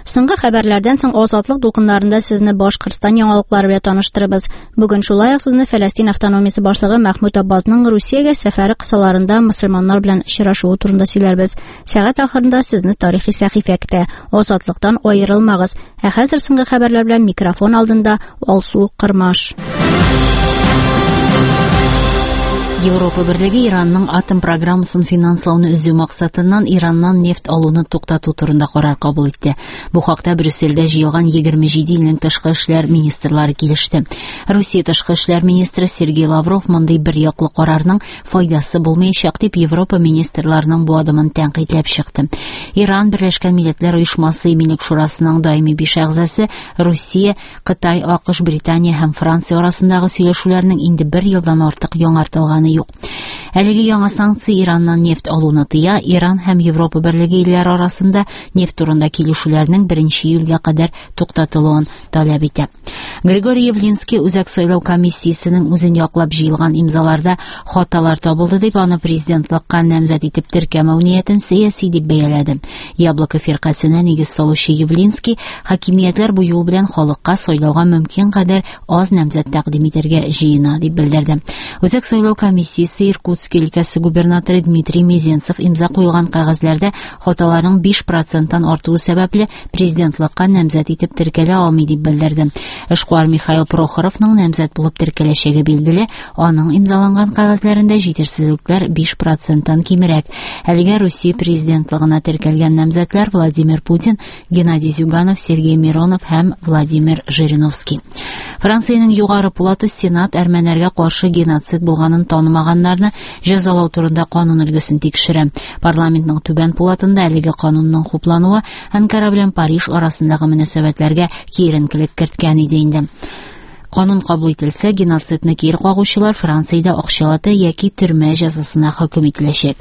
Speaker 1: Соңгы хәбәрләрдән соң азатлык дулкыннарында сезне Башкортстан яңалыклары белән таныштырабыз. Бүген шулай ук сезне Фәләстин автономиясе башлыгы Мәхмүд Аббасның Русиягә сәфәре кысаларында мөселманнар белән очрашуы турында сөйләрбез. Сәгать ахырында сезне тарихи сәхифә көтә. Азатлыктан аерылмагыз. Ә хәзер соңгы хәбәрләр белән микрофон алдында Алсу Кырмаш.
Speaker 3: Европа Берлеге Иранның атом программасын финанслауны үзү максатыннан Ираннан нефт алуны туктату турында карар кабул итте. Бу хакта Брюссельдә җыелган 27 илнең тышкы эшләр министрлары килеште. Русия тышкы эшләр министры Сергей Лавров мондый бер яклы карарның файдасы булмаячак дип Европа министрларының бу адымын тәнкыйтьләп чыкты. Иран Берләшкән Милләтләр Оешмасы Иминлек шурасының даими биш әгъзасы Русия, Кытай, АКШ, Британия һәм Франция арасындагы сөйләшүләрнең инде 1 елдан артык яңартылганы юк. Әлеге яңа санкция Ираннан нефт алуны тыя, Иран һәм Европа Берлеге илләре арасында нефт турында килешүләрнең 1 июльгә кадәр туктатылуын таләп итә. Григорий Явлинский үзәк сайлау комиссиясенең үзен яклап җыелган имзаларда хаталар табылды дип аны президентлыкка намзәт итеп теркәмәү ниятен сәяси дип бәяләде. Яблоко фиркасына нигез салучы Явлинский хакимиятләр бу юл белән халыкка сайлауга мөмкин кадәр аз намзәт тәкъдим итәргә җыена дип белдерде. Үзәк сайлау комиссиясе Иркутск өлкәсе губернаторы Дмитрий Мезенцев имза куйган кагазьләрдә хаталарның 5%-тан артуы сәбәпле президентлыкка намзәт итеп теркәлә алмый дип белдерде. Эшкуар Михаил Прохоровның намзәт булып теркәләчәге билгеле, аның имзаланган кагазьләрендә җитешсезлекләр 5%-тан кимерәк. Әлегә Русия президентлыгына теркәлгән намзәтләр Владимир Путин, Геннадий Зюганов, Сергей Миронов һәм Владимир Жириновский. Франциянең югары палаты Сенат әрмәннәргә каршы геноцид булганын танымаганнарны җәзалау турында канун өлгесен тикшерә. Парламентның түбән палатында әлеге канунның хуплануы Анкара белән Париж арасындагы мөнәсәбәтләргә киеренкелек керткән иде инде. Канун кабул ителсә, геноцидны кире кагучылар Франциядә акчалата яки төрмә җәзасына хөкем ителәчәк.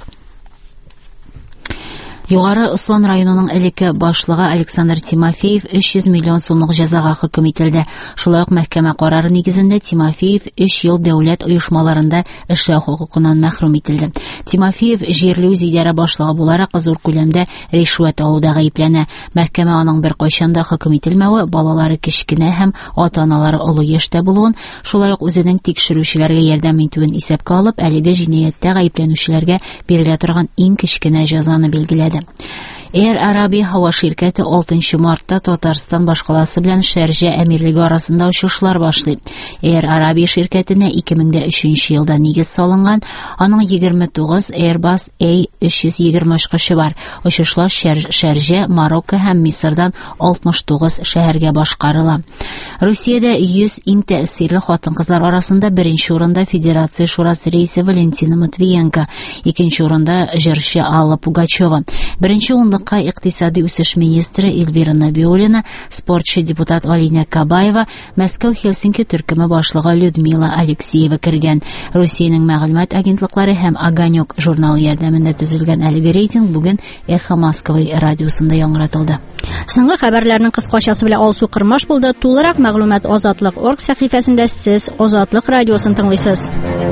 Speaker 3: Югары Услан районының элекке башлыгы Александр Тимофеев 300 миллион сумлык җәзага хөкем ителде. Шулай ук мәхкәмә карары нигезендә Тимофеев 3 ел дәүләт оешмаларында эшләү хокукыннан мәхрүм ителде. Тимофеев җирле үзидарә башлыгы буларак зур күләмдә ришвәт алуда гаепләнә. Мәхкәмә аның бер кайчан да хөкем ителмәве, балалары кечкенә һәм ата-аналары олы яшьтә булуын, шулай ук үзенең тикшерүчеләргә ярдәм итүен исәпкә алып, әлеге җинаятьтә гаепләнүчеләргә бирелә торган иң кечкенә җәзаны билгеләде. Air Arabia һава şirkәте 6 мартта Татарстан башкаласы белән Шәрҗә әмирлеге арасында очышлар башлый. Air Arabia şirkәтенә 2003 елда нигез салынган, аның 29 Airbus A320 очкычы бар. Очышлар Шәрҗә, Марокко һәм Мисырдан 69 шәһәргә башкарыла. Русиядә 100 иң тәэсирле хатын-кызлар арасында беренче урында Федерация шурасы рәисе Валентина Матвиенко, икенче урында җырчы Алла Пугачева. Беренче ундыкка икътисади үсеш министры Эльвира Набиуллина, спортчы депутат Алина Кабаева, Мәскәү-Хельсинки төркеме башлыгы Людмила Алексеева кергән. Русиянең мәгълүмат агентлыклары һәм Огонек журналы ярдәмендә төзелгән әлеге рейтинг бүген Эхо Москвы радиосында яңгыратылды.
Speaker 1: Соңгы хәбәрләрнең кыскачасы белән Алсу Кырмаш булды. Тулырак мәгълүмат Азатлык.орг сәхифәсендә сез Азатлык радиосын тыңлыйсыз.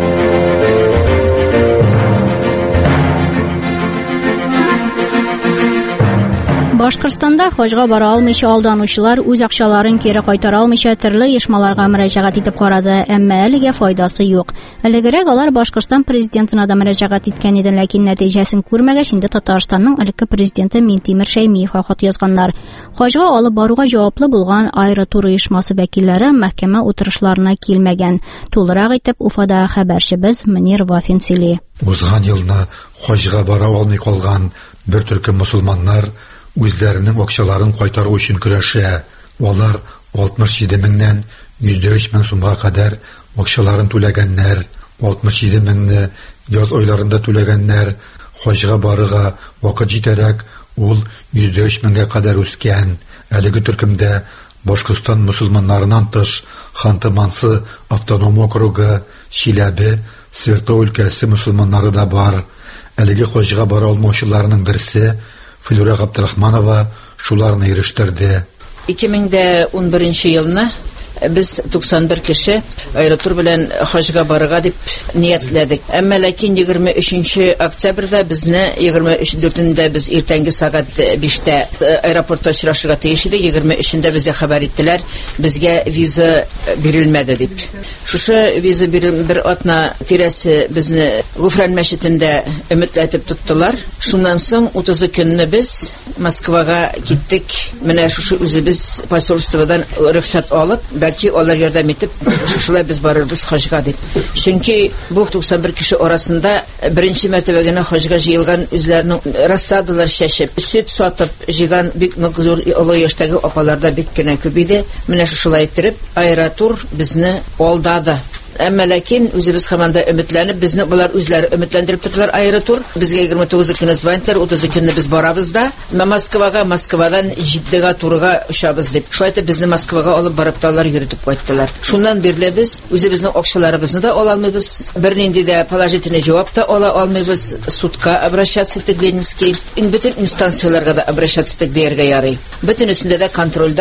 Speaker 1: Башкортстанда хаҗга бара алмыйча алданучылар үз акчаларын кире кайтара алмыйча төрле оешмаларга мөрәҗәгать итеп карады, әмма әлегә файдасы юк. Элегрәк алар Башкортстан президентына да мөрәҗәгать иткән иде, ләкин нәтиҗәсен күрмәгәч, инде Татарстанның элекке президенты Минтимер Шәймиевка хат язганнар. Хаҗга алып баруга җаваплы булган Аэроtur оешмасы вәкилләре мәхкәмә утырышларына килмәгән. Тулырак итеп Уфада хәбәрчебез Мөнир Вафин сөйли.
Speaker 18: Узган елны хаҗга бара алмый калган бер төркем мөселманнар үзләренең акчаларын кайтару өчен көрәшә. Алар 67 меңнән 103 мең сумга кадәр акчаларын түләгәннәр, 67 меңне яз айларында түләгәннәр. Хаҗга барырга вакыт җитәрәк, ул 103 меңгә кадәр үскән. Әлеге төркемдә Башкортстан мөселманнарыннан тыш Ханты-Мансы автоном округы, Чиләбе, Свердлов өлкәсе мөселманнары да бар. Әлеге хаҗга бара алмаучыларның берсе Флюра Габдрахманова шуларны ирештирде.
Speaker 19: 2011 елны без 91 кеше аэротур белән хаҗга барырга дип ниятләдек. Әмма ләкин 23 октябрьдә безне 24-ндә без иртәнге сагат 5-тә аэропортта очрашырга тиеш идек. 23-ндә безгә хәбәр иттеләр, безгә виза бирелмәде дип. Шушы виза бер атна тирәсе безне Гуфран мәчетендә өметләтеп тоттылар. Шуннан соң 30 көнне без Москвага киттек. Менә шушы үзебез посольстводан рөхсәт алып, бәлки алар ярдәм итеп, шушылай без барырбыз хаҗга дип. Чөнки бу 91 кеше арасында беренче мәртәбә генә хаҗга җыелган үзләренең рассадалар чәчеп, сөт сатып җыйган бик зур олы яшьтәге апаларда бик кенә күп иде. Менә шушылай иттереп аэротур безне алдады. Әмма ләкин үзебез һаманда өметләнеп, безне булар үзләре өметләндереп тордылар аэротур. Безгә 29 көнне звонтар, 30 көнне без барабыз да Москвага, Москвадан Җиддәгә турыга очабыз дип. Шулай итеп безне Москвага алып барып талар йөртеп кайттылар. Шуннан бирле без үзебезнең акчаларыбызны да ала алмыйбыз. Бернинди дә положительный җавап та ала алмыйбыз. Судка обращаться итеп Ленинский, бөтен инстанцияларга да обращаться итеп дияргә ярый. Бөтенесендә дә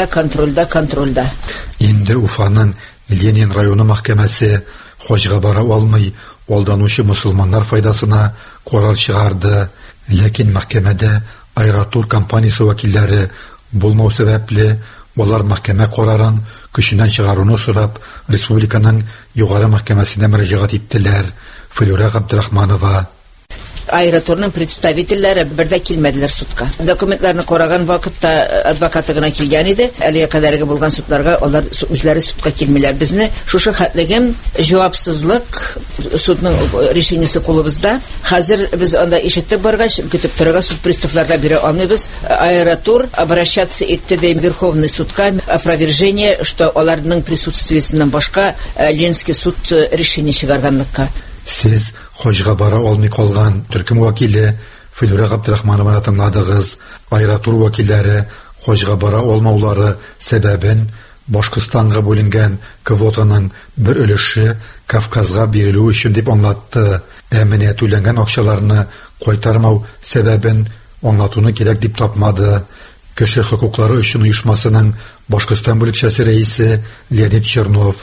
Speaker 19: контрольдә.
Speaker 18: Инде Уфаның Ленин районы мәхкәмәсе хаҗга бара алмый, алданучы мусулманнар файдасына карар чыгарды. Ләкин мәхкәмәдә аэротур компаниясе вәкилләре булмау сәбәпле, алар мәхкәмә карарын көченнән чыгаруны сорап, республиканың югары мәхкәмәсенә мөрәҗәгать иттеләр. Флюра Габдрахманова
Speaker 19: аэротурның представительләре бердә килмәделәр судка. Документларны караган вакытта адвокаты гына килгән иде. Әлегә кадәрге булган судларга алар үзләре судка килмиләр. Безне шушы хәтлегем җавапсызлык судның решениесе кулыбызда. Хәзер без анда ишетеп баргач, көтеп торырга суд приставларга бирә алмыйбыз. Аэротур обращаться итте ди Верховный судка опровержение, что аларның присутствиесеннән башка Ленинский суд решение чыгарганлыкка.
Speaker 18: Сез хаҗга бара алмый калган төркем вәкиле Флюра Габдрахманованы тыңладыгыз. Аэротур вәкилләре хаҗга бара алмаулары сәбәбен Башкортстанга бүленгән квотаның бер өлеше Кавказга бирелү өчен дип аңлатты. Менә түләнгән акчаларны кайтармау сәбәбен аңлатуны кирәк дип тапмады. Кеше хокуклары өчен оешмасының Башкортстан бүлекчәсе рәисе Леонид Чернов.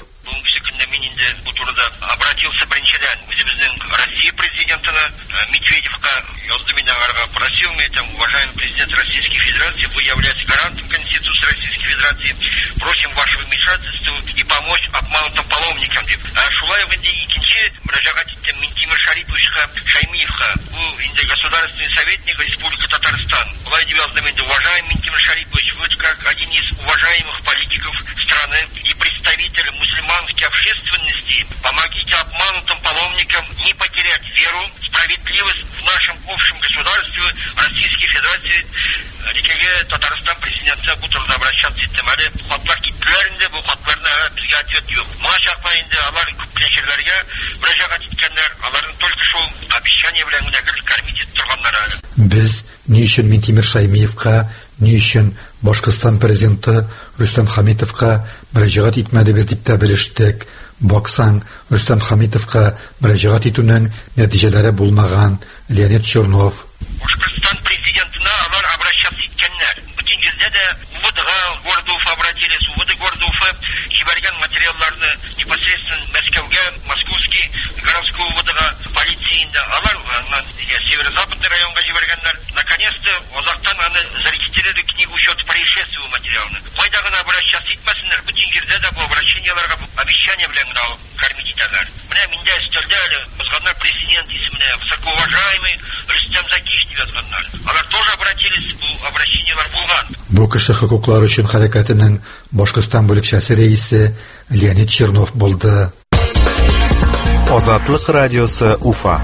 Speaker 20: Медведевка Елдоминарга просил меня, там, уважаемый президент Российской Федерации, вы являетесь гарантом Конституции Российской Федерации, просим вашего вмешательства и помочь обманутым паломникам. Шулаев инде икенче мөрәҗәгать итте Минтимер Шариповичка Шаймиевка, бу инде государственный советник Республики Татарстан. Булай дип яздым инде, уважаемый Минтимер Шарипович, вы как один из уважаемых политиков страны и представитель мусульманской общественности, помогите обманутым паломникам не потерять веру, справедливость в нашем общем государстве Российской Федерации. Татарстан президенті бұл тұрда обращаться етемәлі. Хатлар киттілерінде, бұл хатларына бізге ответ жоқ. Мұна шақпа енді алар көпленшелерге мөрәҗәгать еткенлер, алардың только шул обещание белән генә кормить итеп торганнары.
Speaker 18: Без ни өчен Минтимер Шаймиевка, ни өчен Башкортстан президенты Рөстәм Хәмитовка мөрәҗәгать итмәдегез дип тә белештек. Баксаң, Рөстәм Хәмитовка мөрәҗәгать итүнең нәтиҗәләре булмаган. Леонид Чернов.
Speaker 20: Башкортстан президентына алар обращаться иткәннәр. Бүтән җирдә дә УВДга, города Уфа обратились, УВД города Уфа җибәргән материалларны непосредственно Мәскәүгә, Московский городской УВДга, полициядә алар северо-западный районга җибәргәннәр. Наконец-то Казахстан аны зарегистрировали книгу учета происшествий материалны. Кайда гына обращаться итмәсеннәр, бүтән җирдә дә бу обращениеларга обещание белән генә кормить итәләр. Менә миндә өстәлдә узганнар президент исеменә высокоуважаемый Рөстәм Закиш дип язганнар. Алар тоже обратились, бу обращениелар булган.
Speaker 18: Бу кеше хокуклары өчен хәрәкәтенең Башкортстан бүлекчәсе рәисе Леонид Чернов булды.
Speaker 21: Азатлык радиосы Уфа.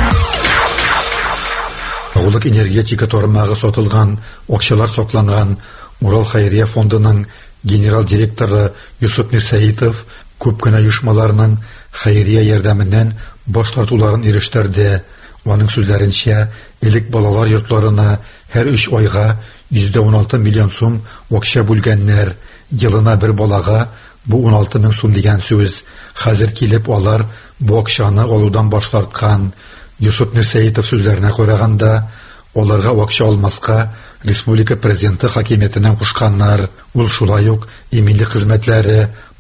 Speaker 18: Агулык энергетика тармагы сатылган, акчалар сакланган Урал Хәйрия фондының генерал директоры Юсуп Мирсәитов күп кенә оешмаларның хәйрия ярдәменнән баш тартуларын ирештерде. Аның сүзләренчә, элек балалар йортларына һәр 3 айга 116 миллион сум акча бүлгәннәр. Елына бер балага бу 16 мең сум дигән сүз. Хәзер килеп алар бу акчаны алудан баш тарткан. Юсуп Мирсәитов сүзләренә караганда, аларга акча алмаска республика президенты хакимиятеннән кушканнар. Ул шулай ук иминлек хезмәтләре,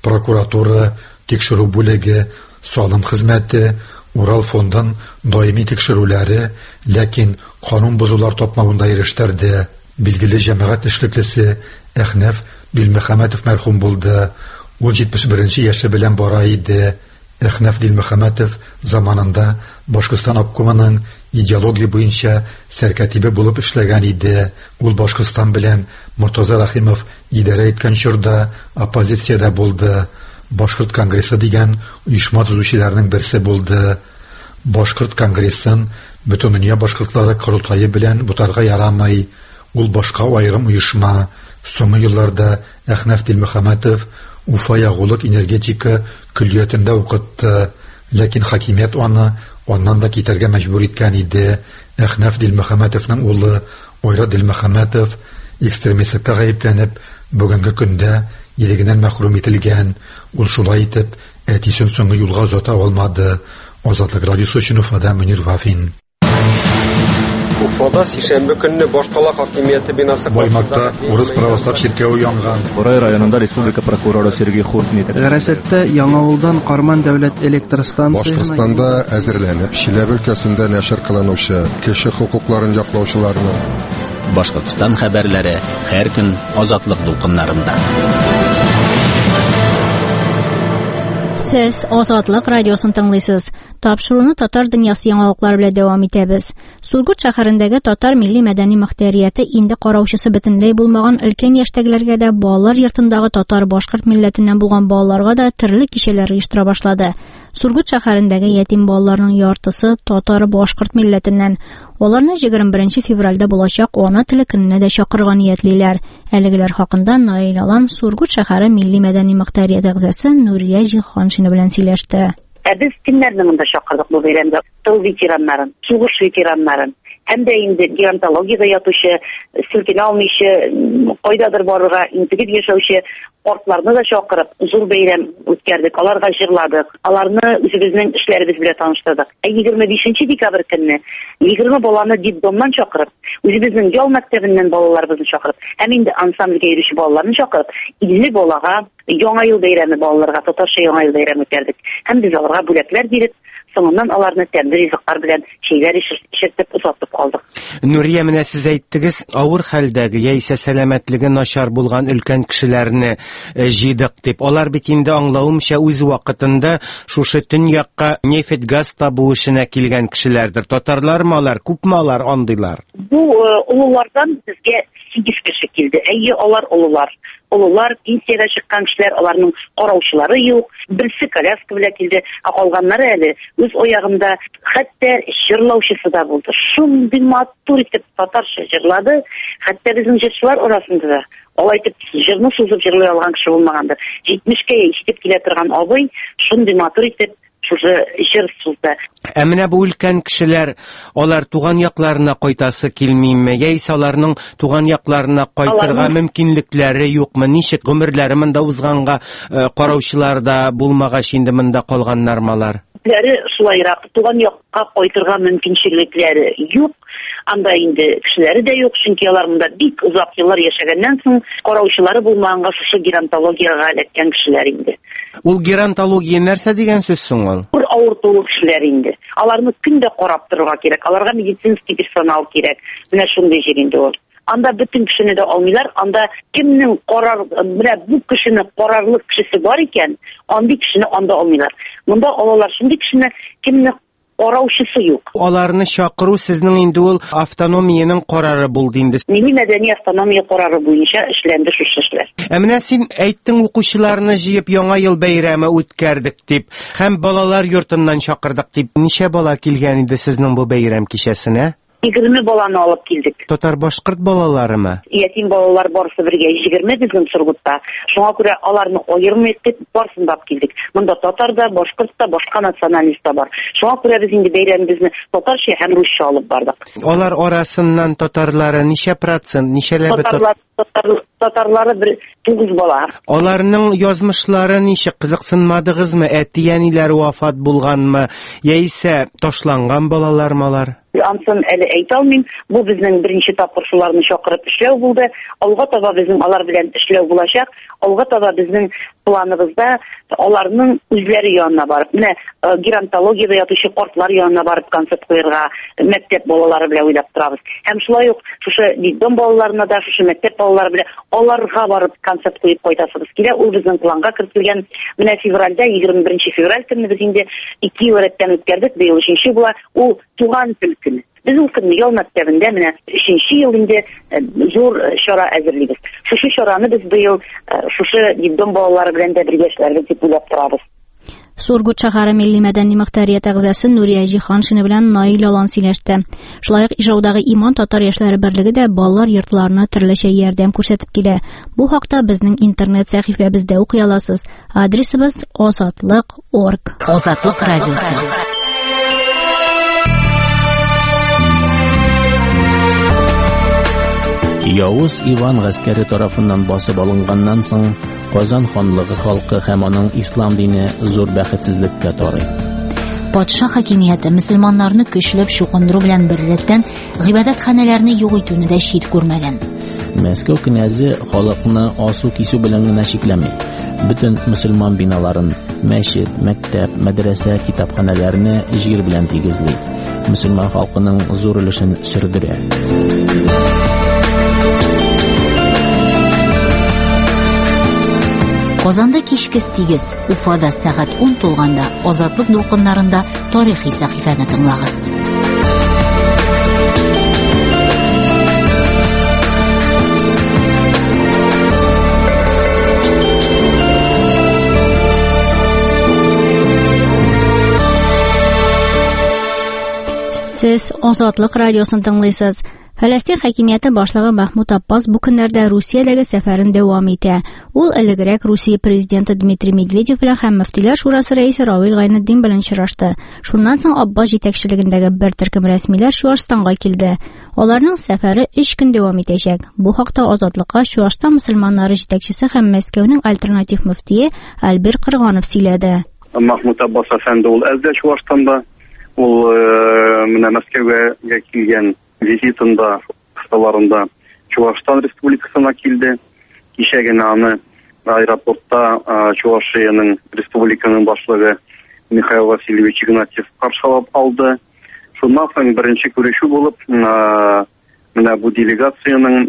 Speaker 18: прокуратура, тикшеру бүлеге, салым хезмәте, Урал фондын даими тикшерүләре, ләкин канун бозулар тапмавында ирештерде. Билгеле җәмәгать эшлеклесе Әхнәф Дилмөхәмәтов мәрхүм булды. Ул 71 яше белән бара иде. Әхнәф Дилмөхәмәтов заманында Башкортстан обкомының идеология буенча сәркәтибе булып эшләгән иде. Ул Башкортстан белән Муртаза Рахимов идарә иткән чорда оппозициядә булды. Башкорт конгрессы дигән оешма төзүчеләрнең берсе булды. Башкорт конгрессын бөтен дөнья башкортлары корылтайы белән бутарга ярамый. Ул башка аерым оешма. Соңгы елларда Әхнәф Дилмөхәмәтов Уфа ягулык энергетика көллиятендә укытты. Ләкин хакимият аны аннан да китәргә мәҗбүр иткән иде. Әхнәф Дилмөхәмәтовның улы Ойрат Дилмөхәмәтов экстремистлыкта гаепләнеп, бүгенге көндә ирегеннән мәхрүм ителгән. Ул шулай итеп, әтисен соңгы юлга озата алмады. Азатлык радиосы өчен Уфада Мөнир Вафин.
Speaker 21: Уфада сишәмбе көнне башкала хакимияте бинасы
Speaker 18: Баймакта урыс православ чиркәүе янган.
Speaker 22: Борай районында республика прокуроры Сергей Хуртин итеп.
Speaker 23: Гәрәсәттә Яңавылдан Карман дәүләт электр станциясына
Speaker 24: Башкортстанда әзерләнеп, Чиләбе өлкәсендә нәшер кылынучы кеше хукукларын яклаучыларны
Speaker 2: Башкортстан хәбәрләре һәр көн азатлык дулкыннарында.
Speaker 1: Сез Азатлык радиосын тыңлыйсыз. Тапшыруны Татар дөньясы яңалыклары белән дәвам итәбез. Сургут шәһәрендәге Татар милли мәдәни мөхтәрияте инде караучысы бөтенләй булмаган өлкән яшьтәгеләргә дә балалар йортындагы татар башкорт милләтеннән булган балаларга да төрле кичәләр оештыра башлады. Сургут шәһәрендәге ятим балаларның яртысы татар башкорт милләтеннән. Аларны 21 февральдә булачак ана теле көненә дә чакырга ниятлиләр. Әлегеләр хакында Наил Алан Сургут шәһәре милли мәдәни мөхтәрияте әгъзасы Нурия Җиһаншина белән сөйләште.
Speaker 25: Без кемнәрне монда чакырдык бу бәйрәмдә? Тыл ветераннарын, сугыш ветераннарын, һәм дә инде геронтологиягә ятучы, силкенә алмыйчы, кайдадыр барырга интегеп яшәүче картларны да чакырып, зур бәйрәм үткәрдек, аларга җырладык, аларны үзебезнең эшләребез белән таныштырдык. 25 декабрь көнне 20 баланы детдомнан чакырып, үзебезнең ял мәктәбеннән балаларыбызны чакырып, һәм инде ансамбльгә йөрүче балаларны чакырып, 50 балага яңа ел бәйрәме балаларга татарча яңа ел бәйрәме үткәрдек. Һәм без аларга бүләкләр биреп, соңыннан аларны тәмле ризыклар белән чәйләр ишертеп озатып калдык.
Speaker 10: Нурия, менә сез әйттегез, авыр хәлдәге яисә сәламәтлеге начар булган өлкән кешеләрне җыйдык дип. Алар бит инде аңлавымча үз вакытында шушы төньякка нефть газ табу эшенә килгән кешеләрдер. Татарлармы алар, күпме алар андыйлар?
Speaker 25: Бу улулардан безгә 8 кеше килде. Әйе, алар улулар. Улулар, пенсиягә чыккан кешеләр, аларның караучылары юк. Берсе коляска белән килде, калганнары әле үз аягында, хәтта җырлаучысы да булды. Шундый матур итеп татарча җырлады, хәтта безнең җырчылар арасында да алай итеп җырны сузып җырлый алган кеше булмагандыр. 70-кә җитеп килә торган абый шундый матур итеп шушы җыр сузды.
Speaker 10: Менә бу өлкән кешеләр, алар туган якларына кайтасы килмиме, яисә аларның туган якларына кайтырга мөмкинлекләре юкмы? Ничек гомерләре монда узганга, караучылар да булмагач инде монда калганнармы алар?
Speaker 25: Шулайрак туган якка кайтырга мөмкинчелекләре юк. Анда инде кешеләре дә юк, чөнки алар монда бик озак еллар яшәгәннән соң караучылары булмаганга шушы геронтологиягә эләккән кешеләр инде.
Speaker 10: Ул геронтология нәрсә дигән сүз соң ул?
Speaker 25: Бер авыртулы кешеләр инде. Аларны көндә карап торырга кирәк, аларга медицинский персонал кирәк. Менә шундый җир инде ул. Анда бөтен кешене дә алмыйлар, анда кемнең менә бу кешене карарлык кешесе бар икән, андый кешене анда алмыйлар. Монда алалар шундый кешене, кемне караучысы юк.
Speaker 10: Аларны чакыру сезнең инде ул автономиянең карары булды инде.
Speaker 25: Милли мәдәни автономия карары буенча эшләнде шушы эшләр.
Speaker 10: Менә син әйттең, укучыларны җыеп яңа ел бәйрәме үткәрдек дип, һәм балалар йортыннан чакырдык дип. Ничә бала килгән иде сезнең бу бәйрәм кичәсенә?
Speaker 25: 20 баланы алып килдек.
Speaker 10: Татар башкорт балаларымы?
Speaker 25: Ятим балалар барысы бергә 20 безнең Сургутта. Шуңа күрә аларны аермый итеп барсын да килдек. Монда татар да, башкорт та, башка националист та бар. Шуңа күрә без инде бәйрәмебезне татарча һәм русча алып бардык.
Speaker 10: Алар арасыннан татарлары ничә процент, ничәләбе
Speaker 25: татарлары 9 бала.
Speaker 10: Аларның язмышлары ничек, кызыксынмадыгызмы? Әти-әниләре вафат булганмы, яисә ташланган балалармы алар?
Speaker 25: Ансын әле әйтә алмыйм. Бу безнең беренче тапкыр шуларны чакырып эшләү булды. Алга таба безнең алар белән эшләү булачак. Алга таба безнең планыбызда аларның үзләре янына барып, менә геронтологиядә ятучы картлар янына барып концерт куярга, мәктәп балалары белән уйлап торабыз. Һәм шулай ук шушы детдом балаларына да, шушы мәктәп балалары белән аларга барып концерт куеп кайтасыбыз килә. Ул безнең планга кертелгән. Менә февральдә 21 февраль көнне без инде 2 ел рәттән үткәрдек. Быел 3нче була. Ул туган тел көне. Biz ул көнне ял мәктәбендә менә 3нче ел инде зур чара әзерлибез. Шушы чараны без быел шушы детдом балалары белән дә бергә эшләрбез дип уйлап торабыз.
Speaker 1: Сургут шәһәре милли мәдәни мөхтәрият әгъзасы Нурия Җиһаншина белән Наил Алан сөйләште. Шулай ук Ижаудагы Иман татар яшьләре берлеге дә балалар йортларына төрлечә ярдәм күрсәтеп килә. Бу хакта безнең интернет сәхифәбездә укый аласыз. Адресыбыз azatlıq.org.
Speaker 3: Азатлык радиосы.
Speaker 2: Явыз Иван гаскәре тарафыннан басып алынганнан соң Казан ханлыгы халкы һәм аның ислам дине зур бәхетсезлеккә тарый.
Speaker 3: Патша хакимияте мөселманнарны көчләп чукындыру белән бер рәттән гыйбадәтханәләрне юк итүне дә шит күрмәгән.
Speaker 2: Мәскәү князы халыкны асу кисү белән генә шикләми. Бөтен мөселман биналарын, мәчет, мәктәп, мәдрәсә, китапханәләрне җир белән тигезли. Мөселман халкының зур өлешен сүрдерә.
Speaker 3: Казанда кичке 8, Уфада сәгать 10 тулганда Азатлык дулкыннарында тарихи сәхифәне тыңлагыз.
Speaker 1: Сез Азатлык радиосын тыңлыйсыз. Фәләстин хакимияте башлыгы Махмуд Аббас бу көннәрдә Русиядәге сәфәрен дәвам итә. Ул элегрәк Русия президенты Дмитрий Медведев белән һәм мөфтиләр шурасы рәисе Равил Гайнетдин белән очрашты. Шуннан соң Аббас җитәкчелегендәге бер төркем рәсмиләр Чуашстанга килде. Аларның сәфәре 3 көн дәвам итәчәк. Бу хакта Азатлыкка Чуашстан мөселманнары җитәкчесе һәм Мәскәүнең альтернатив мөфтие Альбер Кырганов сөйләде.
Speaker 4: Махмуд Аббас әфәнде ул әздә Чуашстанда, ул менә Мәскәүгә килгән визитында, кысталарында Чувашстан Республикасына килде. Кичә генә аны аэропортта Чувашияның республиканың башлыгы Михаил Васильевич Игнатьев каршылап алды. Шуннан соң беренче күрешү булып, менә бу делегацияның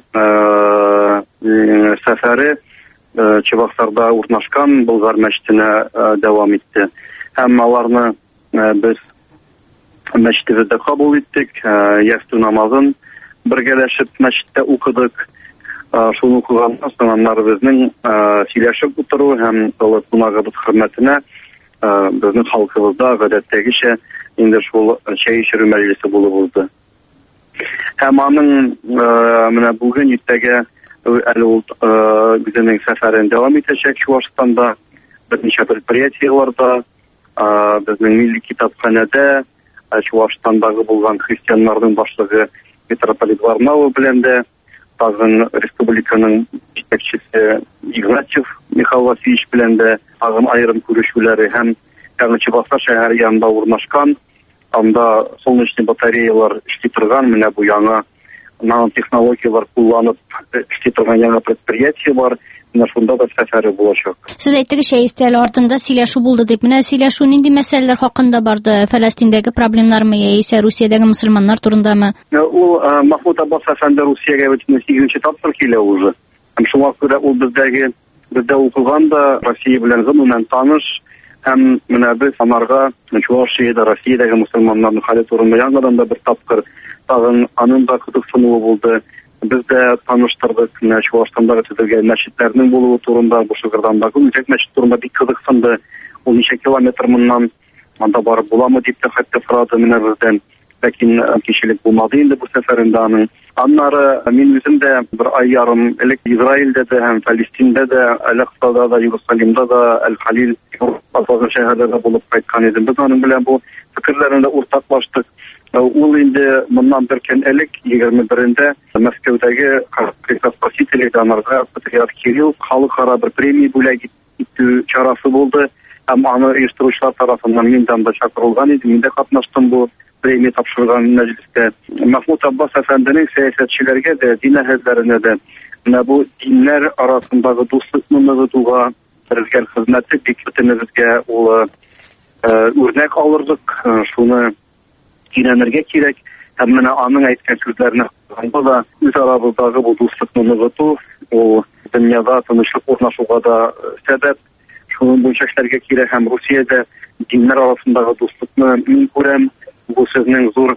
Speaker 4: сәфәре Чебоксарда урнашкан Болгар мәчетенә дәвам итте. Һәм аларны без мәчетебездә кабул иттек, ястү намазын бергәләшеп мәчеттә укыдык. Шуны укыганнан соң аннары безнең сөйләшеп утыру һәм кунагыбыз хөрмәтенә безнең халкыбызда гадәттәгечә инде шул чәй эчерү мәҗлесе булып узды. Һәм аның менә бүген иртәгә әле ул үзенең сәфәрен дәвам итәчәк Чувашстанда, берничә предприятиеларда, безнең милли китапханәдә, Чувашстандагы булган христианнарның башлыгы митрополит Варнава белән дә, тагын республиканың җитәкчесе Игнатьев Михаил Васильевич белән дә тагын аерым күрешүләре һәм Чебоксар шәһәре янында урнашкан, анда солнечный батареялар эшли торган, менә бу яңа нанотехнологиялар кулланып эшли торган яңа предприятие бар. Шунда да сәфәре булачак.
Speaker 1: Сез әйттегез, өстәл артында сөйләшү булды дип. Менә сөйләшү нинди мәсьәләләр хакында барды? Фәләстиндәге проблемнармы яисә Русиядәге мөселманнар турындамы?
Speaker 4: Ул Махмуд Аббас әфәнде Русиягә 8нче тапкыр килә уже. Һәм шуңа күрә ул бездә укыганда Россия белән гомумән таныш, һәм менә без анарга Чувашиядә, Россиядәге мөселманнарның хәле турында яңадан да бер тапкыр тагын аның да кызыксынуы булды. Biz de tanıştırdık. Çuvaşstanda төзелгән мәчетләрнең булуы турында, бу Шыгырдандагы үзәк мәчет турында бик кызыксынды. Ул ничә километр моннан анда барып буламы дип тә хәтта сорады менә бездән. Ләкин кишелек булмады инде бу сәфәрендә аның. Аннары мин үзем дә бер ай ярым элек Израильдә дә һәм Палестиндә дә, Аляксада да, Иерусалимда да, Аль-Халил шәһәрләрендә булып кайткан идем. Без аның белән бу фикерләрендә уртаклаштык. Ул инде моннан бер көн элек 21-нде Мәскәүдәге Спаситель данарга патриарх Кирилл халыкара бер премия бүләк итү чарасы булды. Һәм аны оештыручылар тарафыннан мин дә чакырылган идем. Мин дә катнаштым бу премия тапшырган мәҗлестә. Мәхмүд Аббас әфәнденең сәясәтчеләргә дә, дин әһелләренә дә бу диннәр арасындагы дуслыкны ныгытуга берәр хезмәте бик бөтенебезгә ул үрнәк алырлык, шуны өйрәнергә кирәк. Һәм менә аның әйткән сүзләренә караганда да үз арабыздагы бу дуслыкны ныгыту, ул дөньяда тынычлык урнашуга да сәбәп. Шуның буенча эшләргә кирәк. Һәм Русиядә диннәр арасындагы дуслыкны мин күрәм. Бу сезнең зур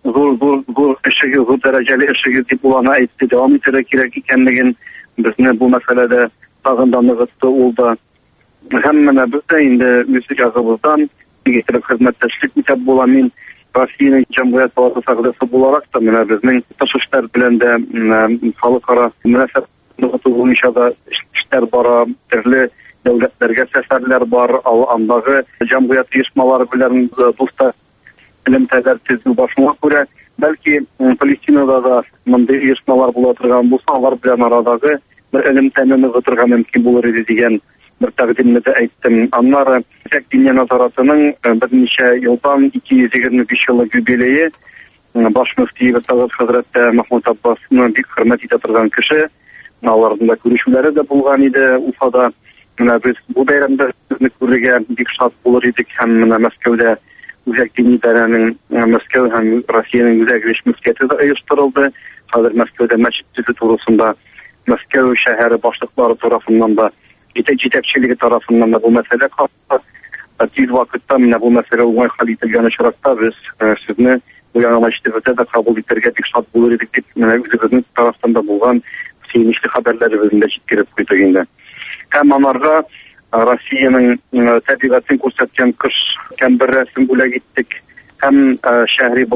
Speaker 4: эшегез, зур дәрәҗәле эшегез дип улана әйтте, дәвам итәргә кирәк икәнлеген безне бу мәсьәләдә тагын да ныгытты ул да. Һәм менә без дә инде үз ягыбыздан бигрәк хезмәттәшлек итеп була. Мин Россиянең җәмгыять палатасы әгъзасы буларак та менә безнең тыш эшләр белән дә халыкара мөнәсәбәт ныгыту буенча да эшләр бара, төрле дәүләтләргә сәфәрләр бар, андагы җәмгыять оешмалары белән дуста элемтәләр төзү башына күрә, бәлки Палестинада да мондый оешмалар була торган булса, алар белән арадагы бер элемтәне ныгытырга мөмкин булыр иде дигән бер тәкъдимне дә әйттем. Аннары Динья назаратының берничә елдан 225 еллык юбилее, баш мөфти Тагыз хәзрәт Мәхмүд Аббасны бик хөрмәт итә торган кеше, аларның да күрешүләре дә булган иде Уфада. Менә без бу бәйрәмдә безне күрергә бик шат булыр идек. Һәм менә Мәскәүдә Үзәк дини идарәнең Мәскәү һәм Россиянең Үзәк мәчете дә оештырылды. Хәзер Мәскәүдә мәчет төзү турысында Мәскәү шәһәре башлыклары тарафыннан да, җитәкчелеге тарафыннан да бу мәсьәлә катты. Тиз вакытта менә бу мәсьәлә уңай хәл ителгән очракта без сезне бу яңа мәчетебездә дә кабул итәргә бик шат булыр идек дип менә үзебезнең тарафтан да булган сөенечле хәбәрләребезне дә җиткереп куйдык инде. Һәм анарга Россиянең табигатен күрсәткән кыш кәмбәрәсен бүләк иттек. Һәм Шәһри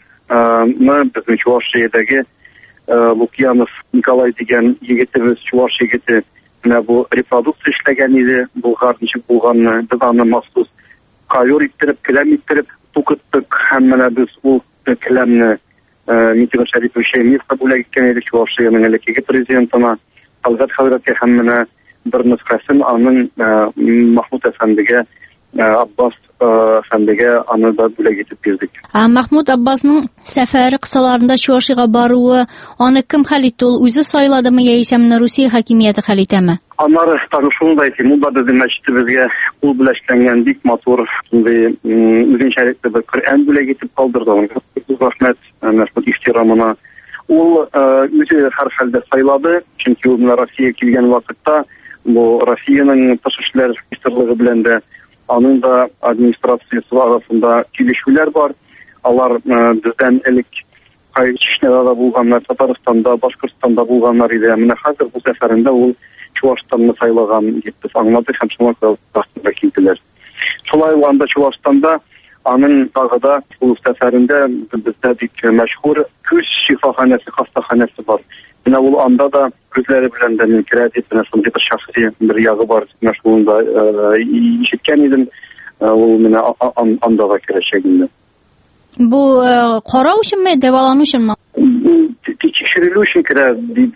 Speaker 4: Болгарны безнең Чувашиядәге Лукьянов Николай дигән егетебез, Чуваш егете, менә бу репродукция эшләгән иде. Болгар ничек булганны без аны махсус кайор иттереп, келәм иттереп тукыттык. Һәм менә без ул келәмне Митинг Шәрифов Шәймиевка бүләк иткән идек, Чувашиянең элеккеге президентына. Алгат хәзрәткә һәм менә бер нускасын аның Мәхмүд әфәндегә, Аббас әфәндегә аны да бүләк итеп бирдек.
Speaker 1: Мәхмүд Аббасның сәфәре кысаларында Чувашига баруы, аны кем хәл итте? Ул үзе сайладымы яисә менә Русия хакимияте хәл итәме?
Speaker 4: Аннары танышуын да әйтим. Ул да безнең мәчетебезгә кул белән эшләнгән бик матур үзенчәлекле бер Коръән бүләк итеп калдырды. Рәхмәт Мәхмүд ихтирамына. Ул үзе һәр хәлдә сайлады, чөнки ул Россия килгән вакытта бу Россиянең тыш эшләр министрлыгы белән дә аның да администрациясе арасында килешүләр бар. Алар бездән элек Чечняда да булганнар, Татарстанда, Башкортстанда булганнар иде. Менә хәзер бу сәфәрендә ул Чувашстанны сайлаган дип без аңладык һәм шуңа күрә килделәр. Шулай анда Чувашстанда аның тагыда ул сәфәрендә бездә бик мәшһүр күз шифаханәсе, хастаханәсе бар. Менә ул анда да күзләре белән дә мин керә дип, менә шундый бер шәхси бер ягы бар. Менә шуны да ишеткән идем. Ул менә анда да керәчәк инде.
Speaker 1: Бу карау өченме, дәвалану өченме?
Speaker 4: Тикшерелү өчен керә.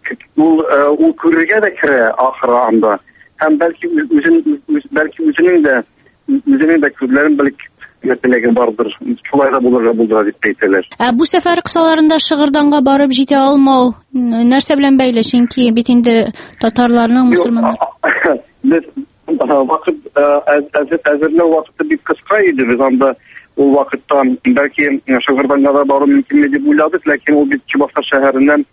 Speaker 4: Ул күрергә дә керә ахыры анда. Һәм бәлки үзенең дә күзләрен белек теләге бардыр. Шулай да булырга дип әйтәләр.
Speaker 1: Бу сәфәр кысаларында Шыгырданга барып җитә алмау нәрсә белән бәйле? Чөнки бит инде татарларның, мусульманнар.
Speaker 4: Без вакыт әзерләү вакыты бик кыска иде. Без анда ул вакытта бәлки Шыгырданга да бару мөмкин дип уйладык, ләкин ул бит Чебоксар шәһәреннән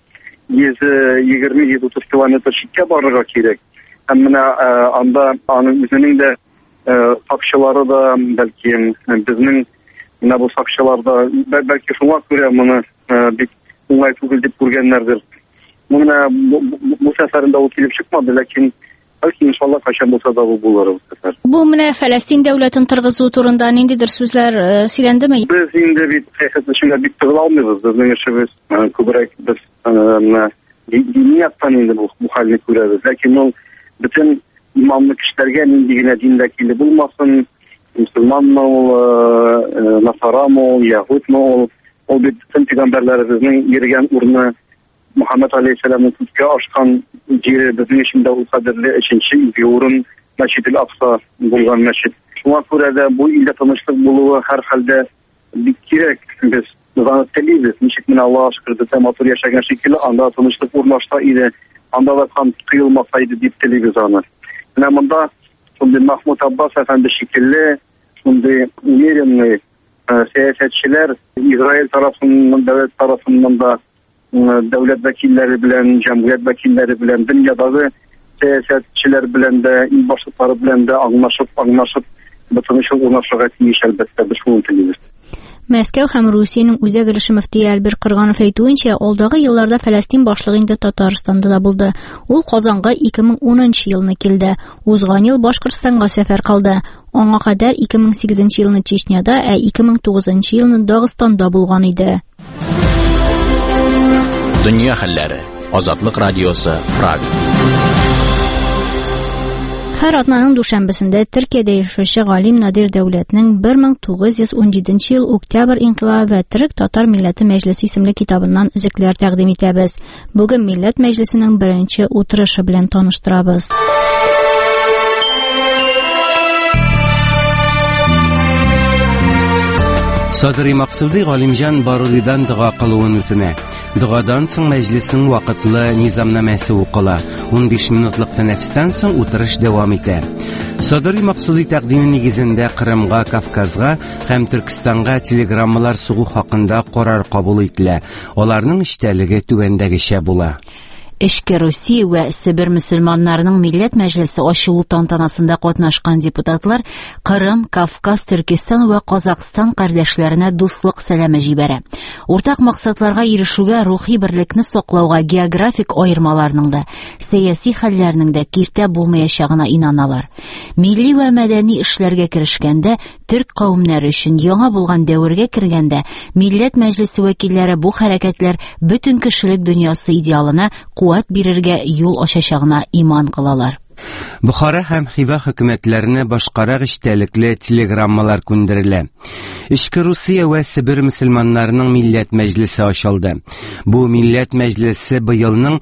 Speaker 4: 120-130 километр читкә барырга кирәк. Һәм менә анда аның үзенең дә сакчылары да, бәлки безнең менә бу сакчылар да бәлки шуңа күрә моны бик уңай түгел дип күргәннәрдер. Менә бу сәфәрендә ул килеп чыкмады, ләкин бәлки иншалла кайчан булса да булыр бу сәфәр. Бу
Speaker 1: менә Фәләстин дәүләтен торгызу турында ниндидер сүзләр сөйләндеме?
Speaker 4: Без инде бит сәясәтчеләр бик тыгыла алмыйбыз. Безнең эшебез күбрәк без дини яктан инде бу хәлне күрәбез. Ләкин ул бөтен имамлы кешеләргә нинди генә диндә килеп булмасын, мусульманмы ул, насарамы ул, яһудмы ул, Ул бит пәйгамбәрләребезнең йөргән урыны, Мөхәммәд алейһиссаламның күккә ашкан җире, безнең өчен дә ул кадерле 3нче урын Мәчет-ел-Акса булган мәчет. Шуңа күрә дә бу илдә тынычлык булуы һәр хәлдә бик кирәк. Без аны телибез. Ничек менә Аллаһ шөкер, матур яшәгән шикелле, анда тынычлык урнашса иде, анда да кан тыелмаса иде дип телибез аны. Менә монда шундый Махмуд Аббас әфәнде шикелле, шундый умеренный сәясәтчеләр Израиль тарафыннан, дәүләт тарафыннан да дәүләт вәкилләре белән, җәмгыять вәкилләре белән, дөньядагы сәясәтчеләр белән дә, ил башлыклары белән дә аңлашып, тынычлык урнашырга тиеш, әлбәттә, без шуны телибез.
Speaker 1: Мәскәү һәм Русиянең үзәк мөфтие Альбер Кырганов әйтүенчә, алдагы елларда Фәләстин башлыгы инде Татарстанда да булды. Ул Казанга 2010 елны килде. Узган ел Башкортстанга сәфәр кылды. Аңа кадәр 2008 елны Чечняда, 2009 елны Дагыстанда булган иде.
Speaker 2: Дөнья хәлләре. Азатлык радиосы, Прага.
Speaker 1: Һәр атнаның дүшәмбесендә Төркиядә яшәүче галим Надир Дәүләтнең 1917 ел Октябрь инкыйлабы ва Төрек татар милләте мәҗлесе исемле китабыннан өзекләр тәкъдим итәбез. Бүген милләт мәҗлесенең беренче утырышы белән таныштырабыз.
Speaker 10: Садри Максуди Галимҗан Барудидан дуга кылуын үтенә. Дугадан соң мәҗлеснең вакытлы низамнамәсе укыла. 15 минутлык тәнәфестән соң утырыш дәвам итә. Садри Максуди тәкъдиме нигезендә Кырымга, Кавказга һәм Төркстанга телеграммалар сугу хакында карар кабул ителә. Аларның эчтәлеге түбәндәгечә була.
Speaker 3: Эшке Русия ва Сибир мөселманнарының милләт мәҗлесе ачылу тантанасында катнашкан депутатлар Кырым, Кавказ, Төркстан ва Казакстан кардәшләренә дуслык сәламе җибәрә. Уртак максатларга ирешүгә, рухи берлекне саклауга географик аермаларның да, сәяси хәлләрнең дә киртә булмаячагына инаналар. Милли ва мәдәни эшләргә керешкәндә, төрк кавымнары өчен яңа булган дәвергә кергәндә, милләт мәҗлесе вәкилләре бу хәрәкәтләр бөтен кешелек дөньясы идеалына куәт бирергә юл ачачагына иман кылалар.
Speaker 10: Бухара һәм Хива хөкүмәтләренә башкарак эчтәлекле телеграммалар күндерелә. Эчке Русия ва Сибир мөселманнарының милләт мәҗлесе ачылды. Бу милләт мәҗлесе быелның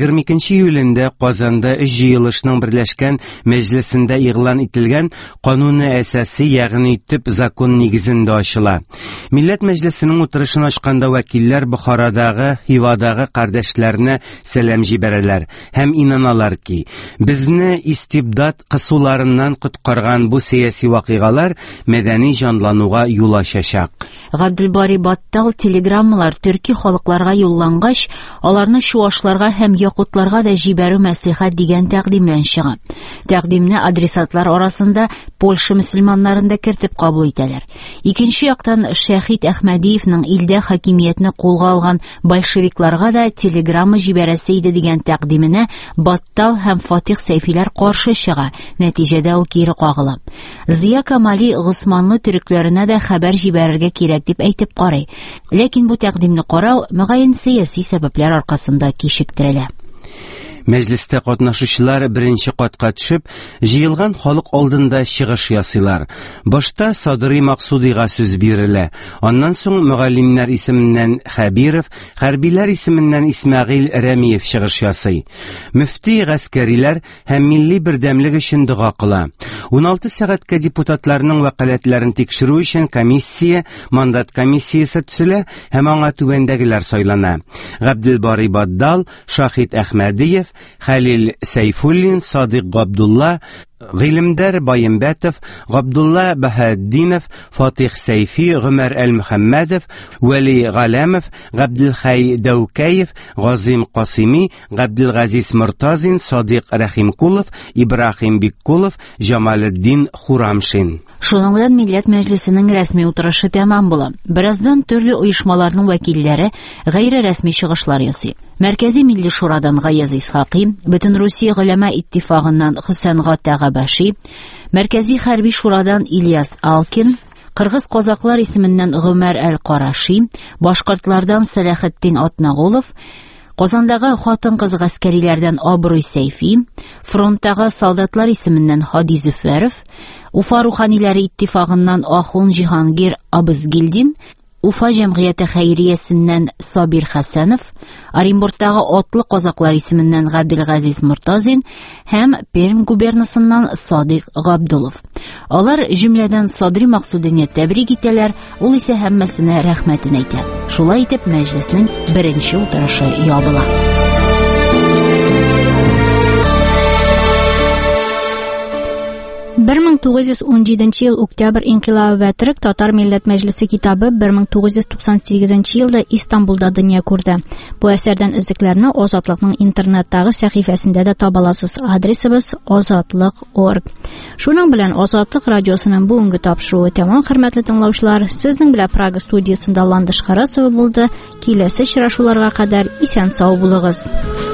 Speaker 10: 22 июлендә Казанда җыелышның берләшкән мәҗлесендә игълан ителгән кануны әсаси, ягъни төп закон нигезендә ачыла. Милләт мәҗлесенең утырышын ачканда вәкилләр Бухарадагы, Хивадагы кардәшләренә сәлам җибәрәләр һәм инаналар ки, безне истибдат кысуларыннан коткарган бу сәяси вакыйгалар мәдәни җанлануга юл ачачак.
Speaker 3: Габделбари Баттал телеграммалар төрки халыкларга юллангач, аларны чуашларга һәм якутларга да җибәрү мәслихәт дигән тәкъдим белән чыга. Тәкъдимне адресатлар арасында Польша мөселманнарын да кертеп кабул итәләр. Икенче яктан Шәһид Әхмәдиевнең илдә хакимиятне кулга алган большевикларга да телеграмма җибәрәсе иде дигән тәкъдименә Баттал һәм Фатих Сәйфиләр каршы чыга. Нәтиҗәдә ул кире кагыла. Зия Камали Госманлы төрекләренә дә хәбәр җибәрергә кирәк дип әйтеп карый. Ләкин бу тәкъдимне карау мөгаен сәяси сәбәпләр аркасында кичектерелә.
Speaker 10: Мәҗлестә катнашучылар беренче катка төшеп, җыелган халык алдында чыгыш ясыйлар. Башта Садри Максудига сүз бирелә. Аннан соң мөгаллимнәр исеменнән Хәбиров, хәрбиләр исеменнән Исмәгыйль Рәмиев чыгыш ясый. Мөфти, гаскәриләр һәм милли бердәмлек өчен дуга кыла. 16 сәгатькә депутатларның вәкаләтләрен тикшерү өчен комиссия, мандат комиссиясе төзелә һәм аңа түбәндәгеләр сайлана. Габделбари Баддал, Шахид Әхмәдиев, Халил Сейфуллин, Садык Габдулла, Гыйлемдар Байымбәтов, Габдулла Баһаддинов, Фатих Сәйфи, Гомәр Әл-Мөхәммәдов, Вәли Галәмов, Габделхай Дәүкәев, Газим Касими, Габделгазиз Мортазин, Садык Рәхимкулов, Ибрахим Биккулов, Җамалетдин Хурамшин.
Speaker 3: Шуның белән милләт мәҗлесенең рәсми утырышы тәмам була. Бераздан төрле оешмаларның вәкилләре гайре рәсми чыгышлар ясый. Мәркәзи милли шурадан Гаяз Исхакый, Бөтен Русия гөләма иттифагыннан Хөсәнгат Тәгабаши, Мәркәзи хәрби шурадан Ильяс Алкин, Кыргыз-казаклар исеменнән Гомәр Әл-Караши, башкортлардан Сәләхетдин Атнагулов, Казандагы хатын-кыз гаскәриләрдән Абруй Сәйфи, фронттагы солдатлар исеменнән Хади Зөфәров, Уфа руханиләре иттифагыннан Ахун Җиһангир Абызгилдин, Уфа җәмгыяте хәйриясеннән Сабир Хәсәнов, Оренбургтагы Атлы казаклар исеменнән Габделгазиз Муртазин һәм Пермь губернасыннан Садыйк Габдулов. Алар җөмләдән Садри Максудине тәбрик итәләр, ул исә һәммәсенә рәхмәтен әйтә. Шулай итеп, мәҗлеснең беренче утырышы ябыла. 1917 ел октябрь инкыйлабы вә Төрек татар милләт мәҗлесе китабы 1998 елда Истанбулда дөнья күрде. Бу әсәрдән эзлекләрне Азатлыкның интернеттагы сәхифәсендә дә таба аласыз. Адресыбыз azatlik.org. Шуның белән Азатлык радиосының бүгенге тапшыруы тәмам, хөрмәтле тыңлаучылар. Сезнең белән Прага студиясында Ландыш Харасова булды. Киләсе очрашуларга кадәр исән-сау булыгыз.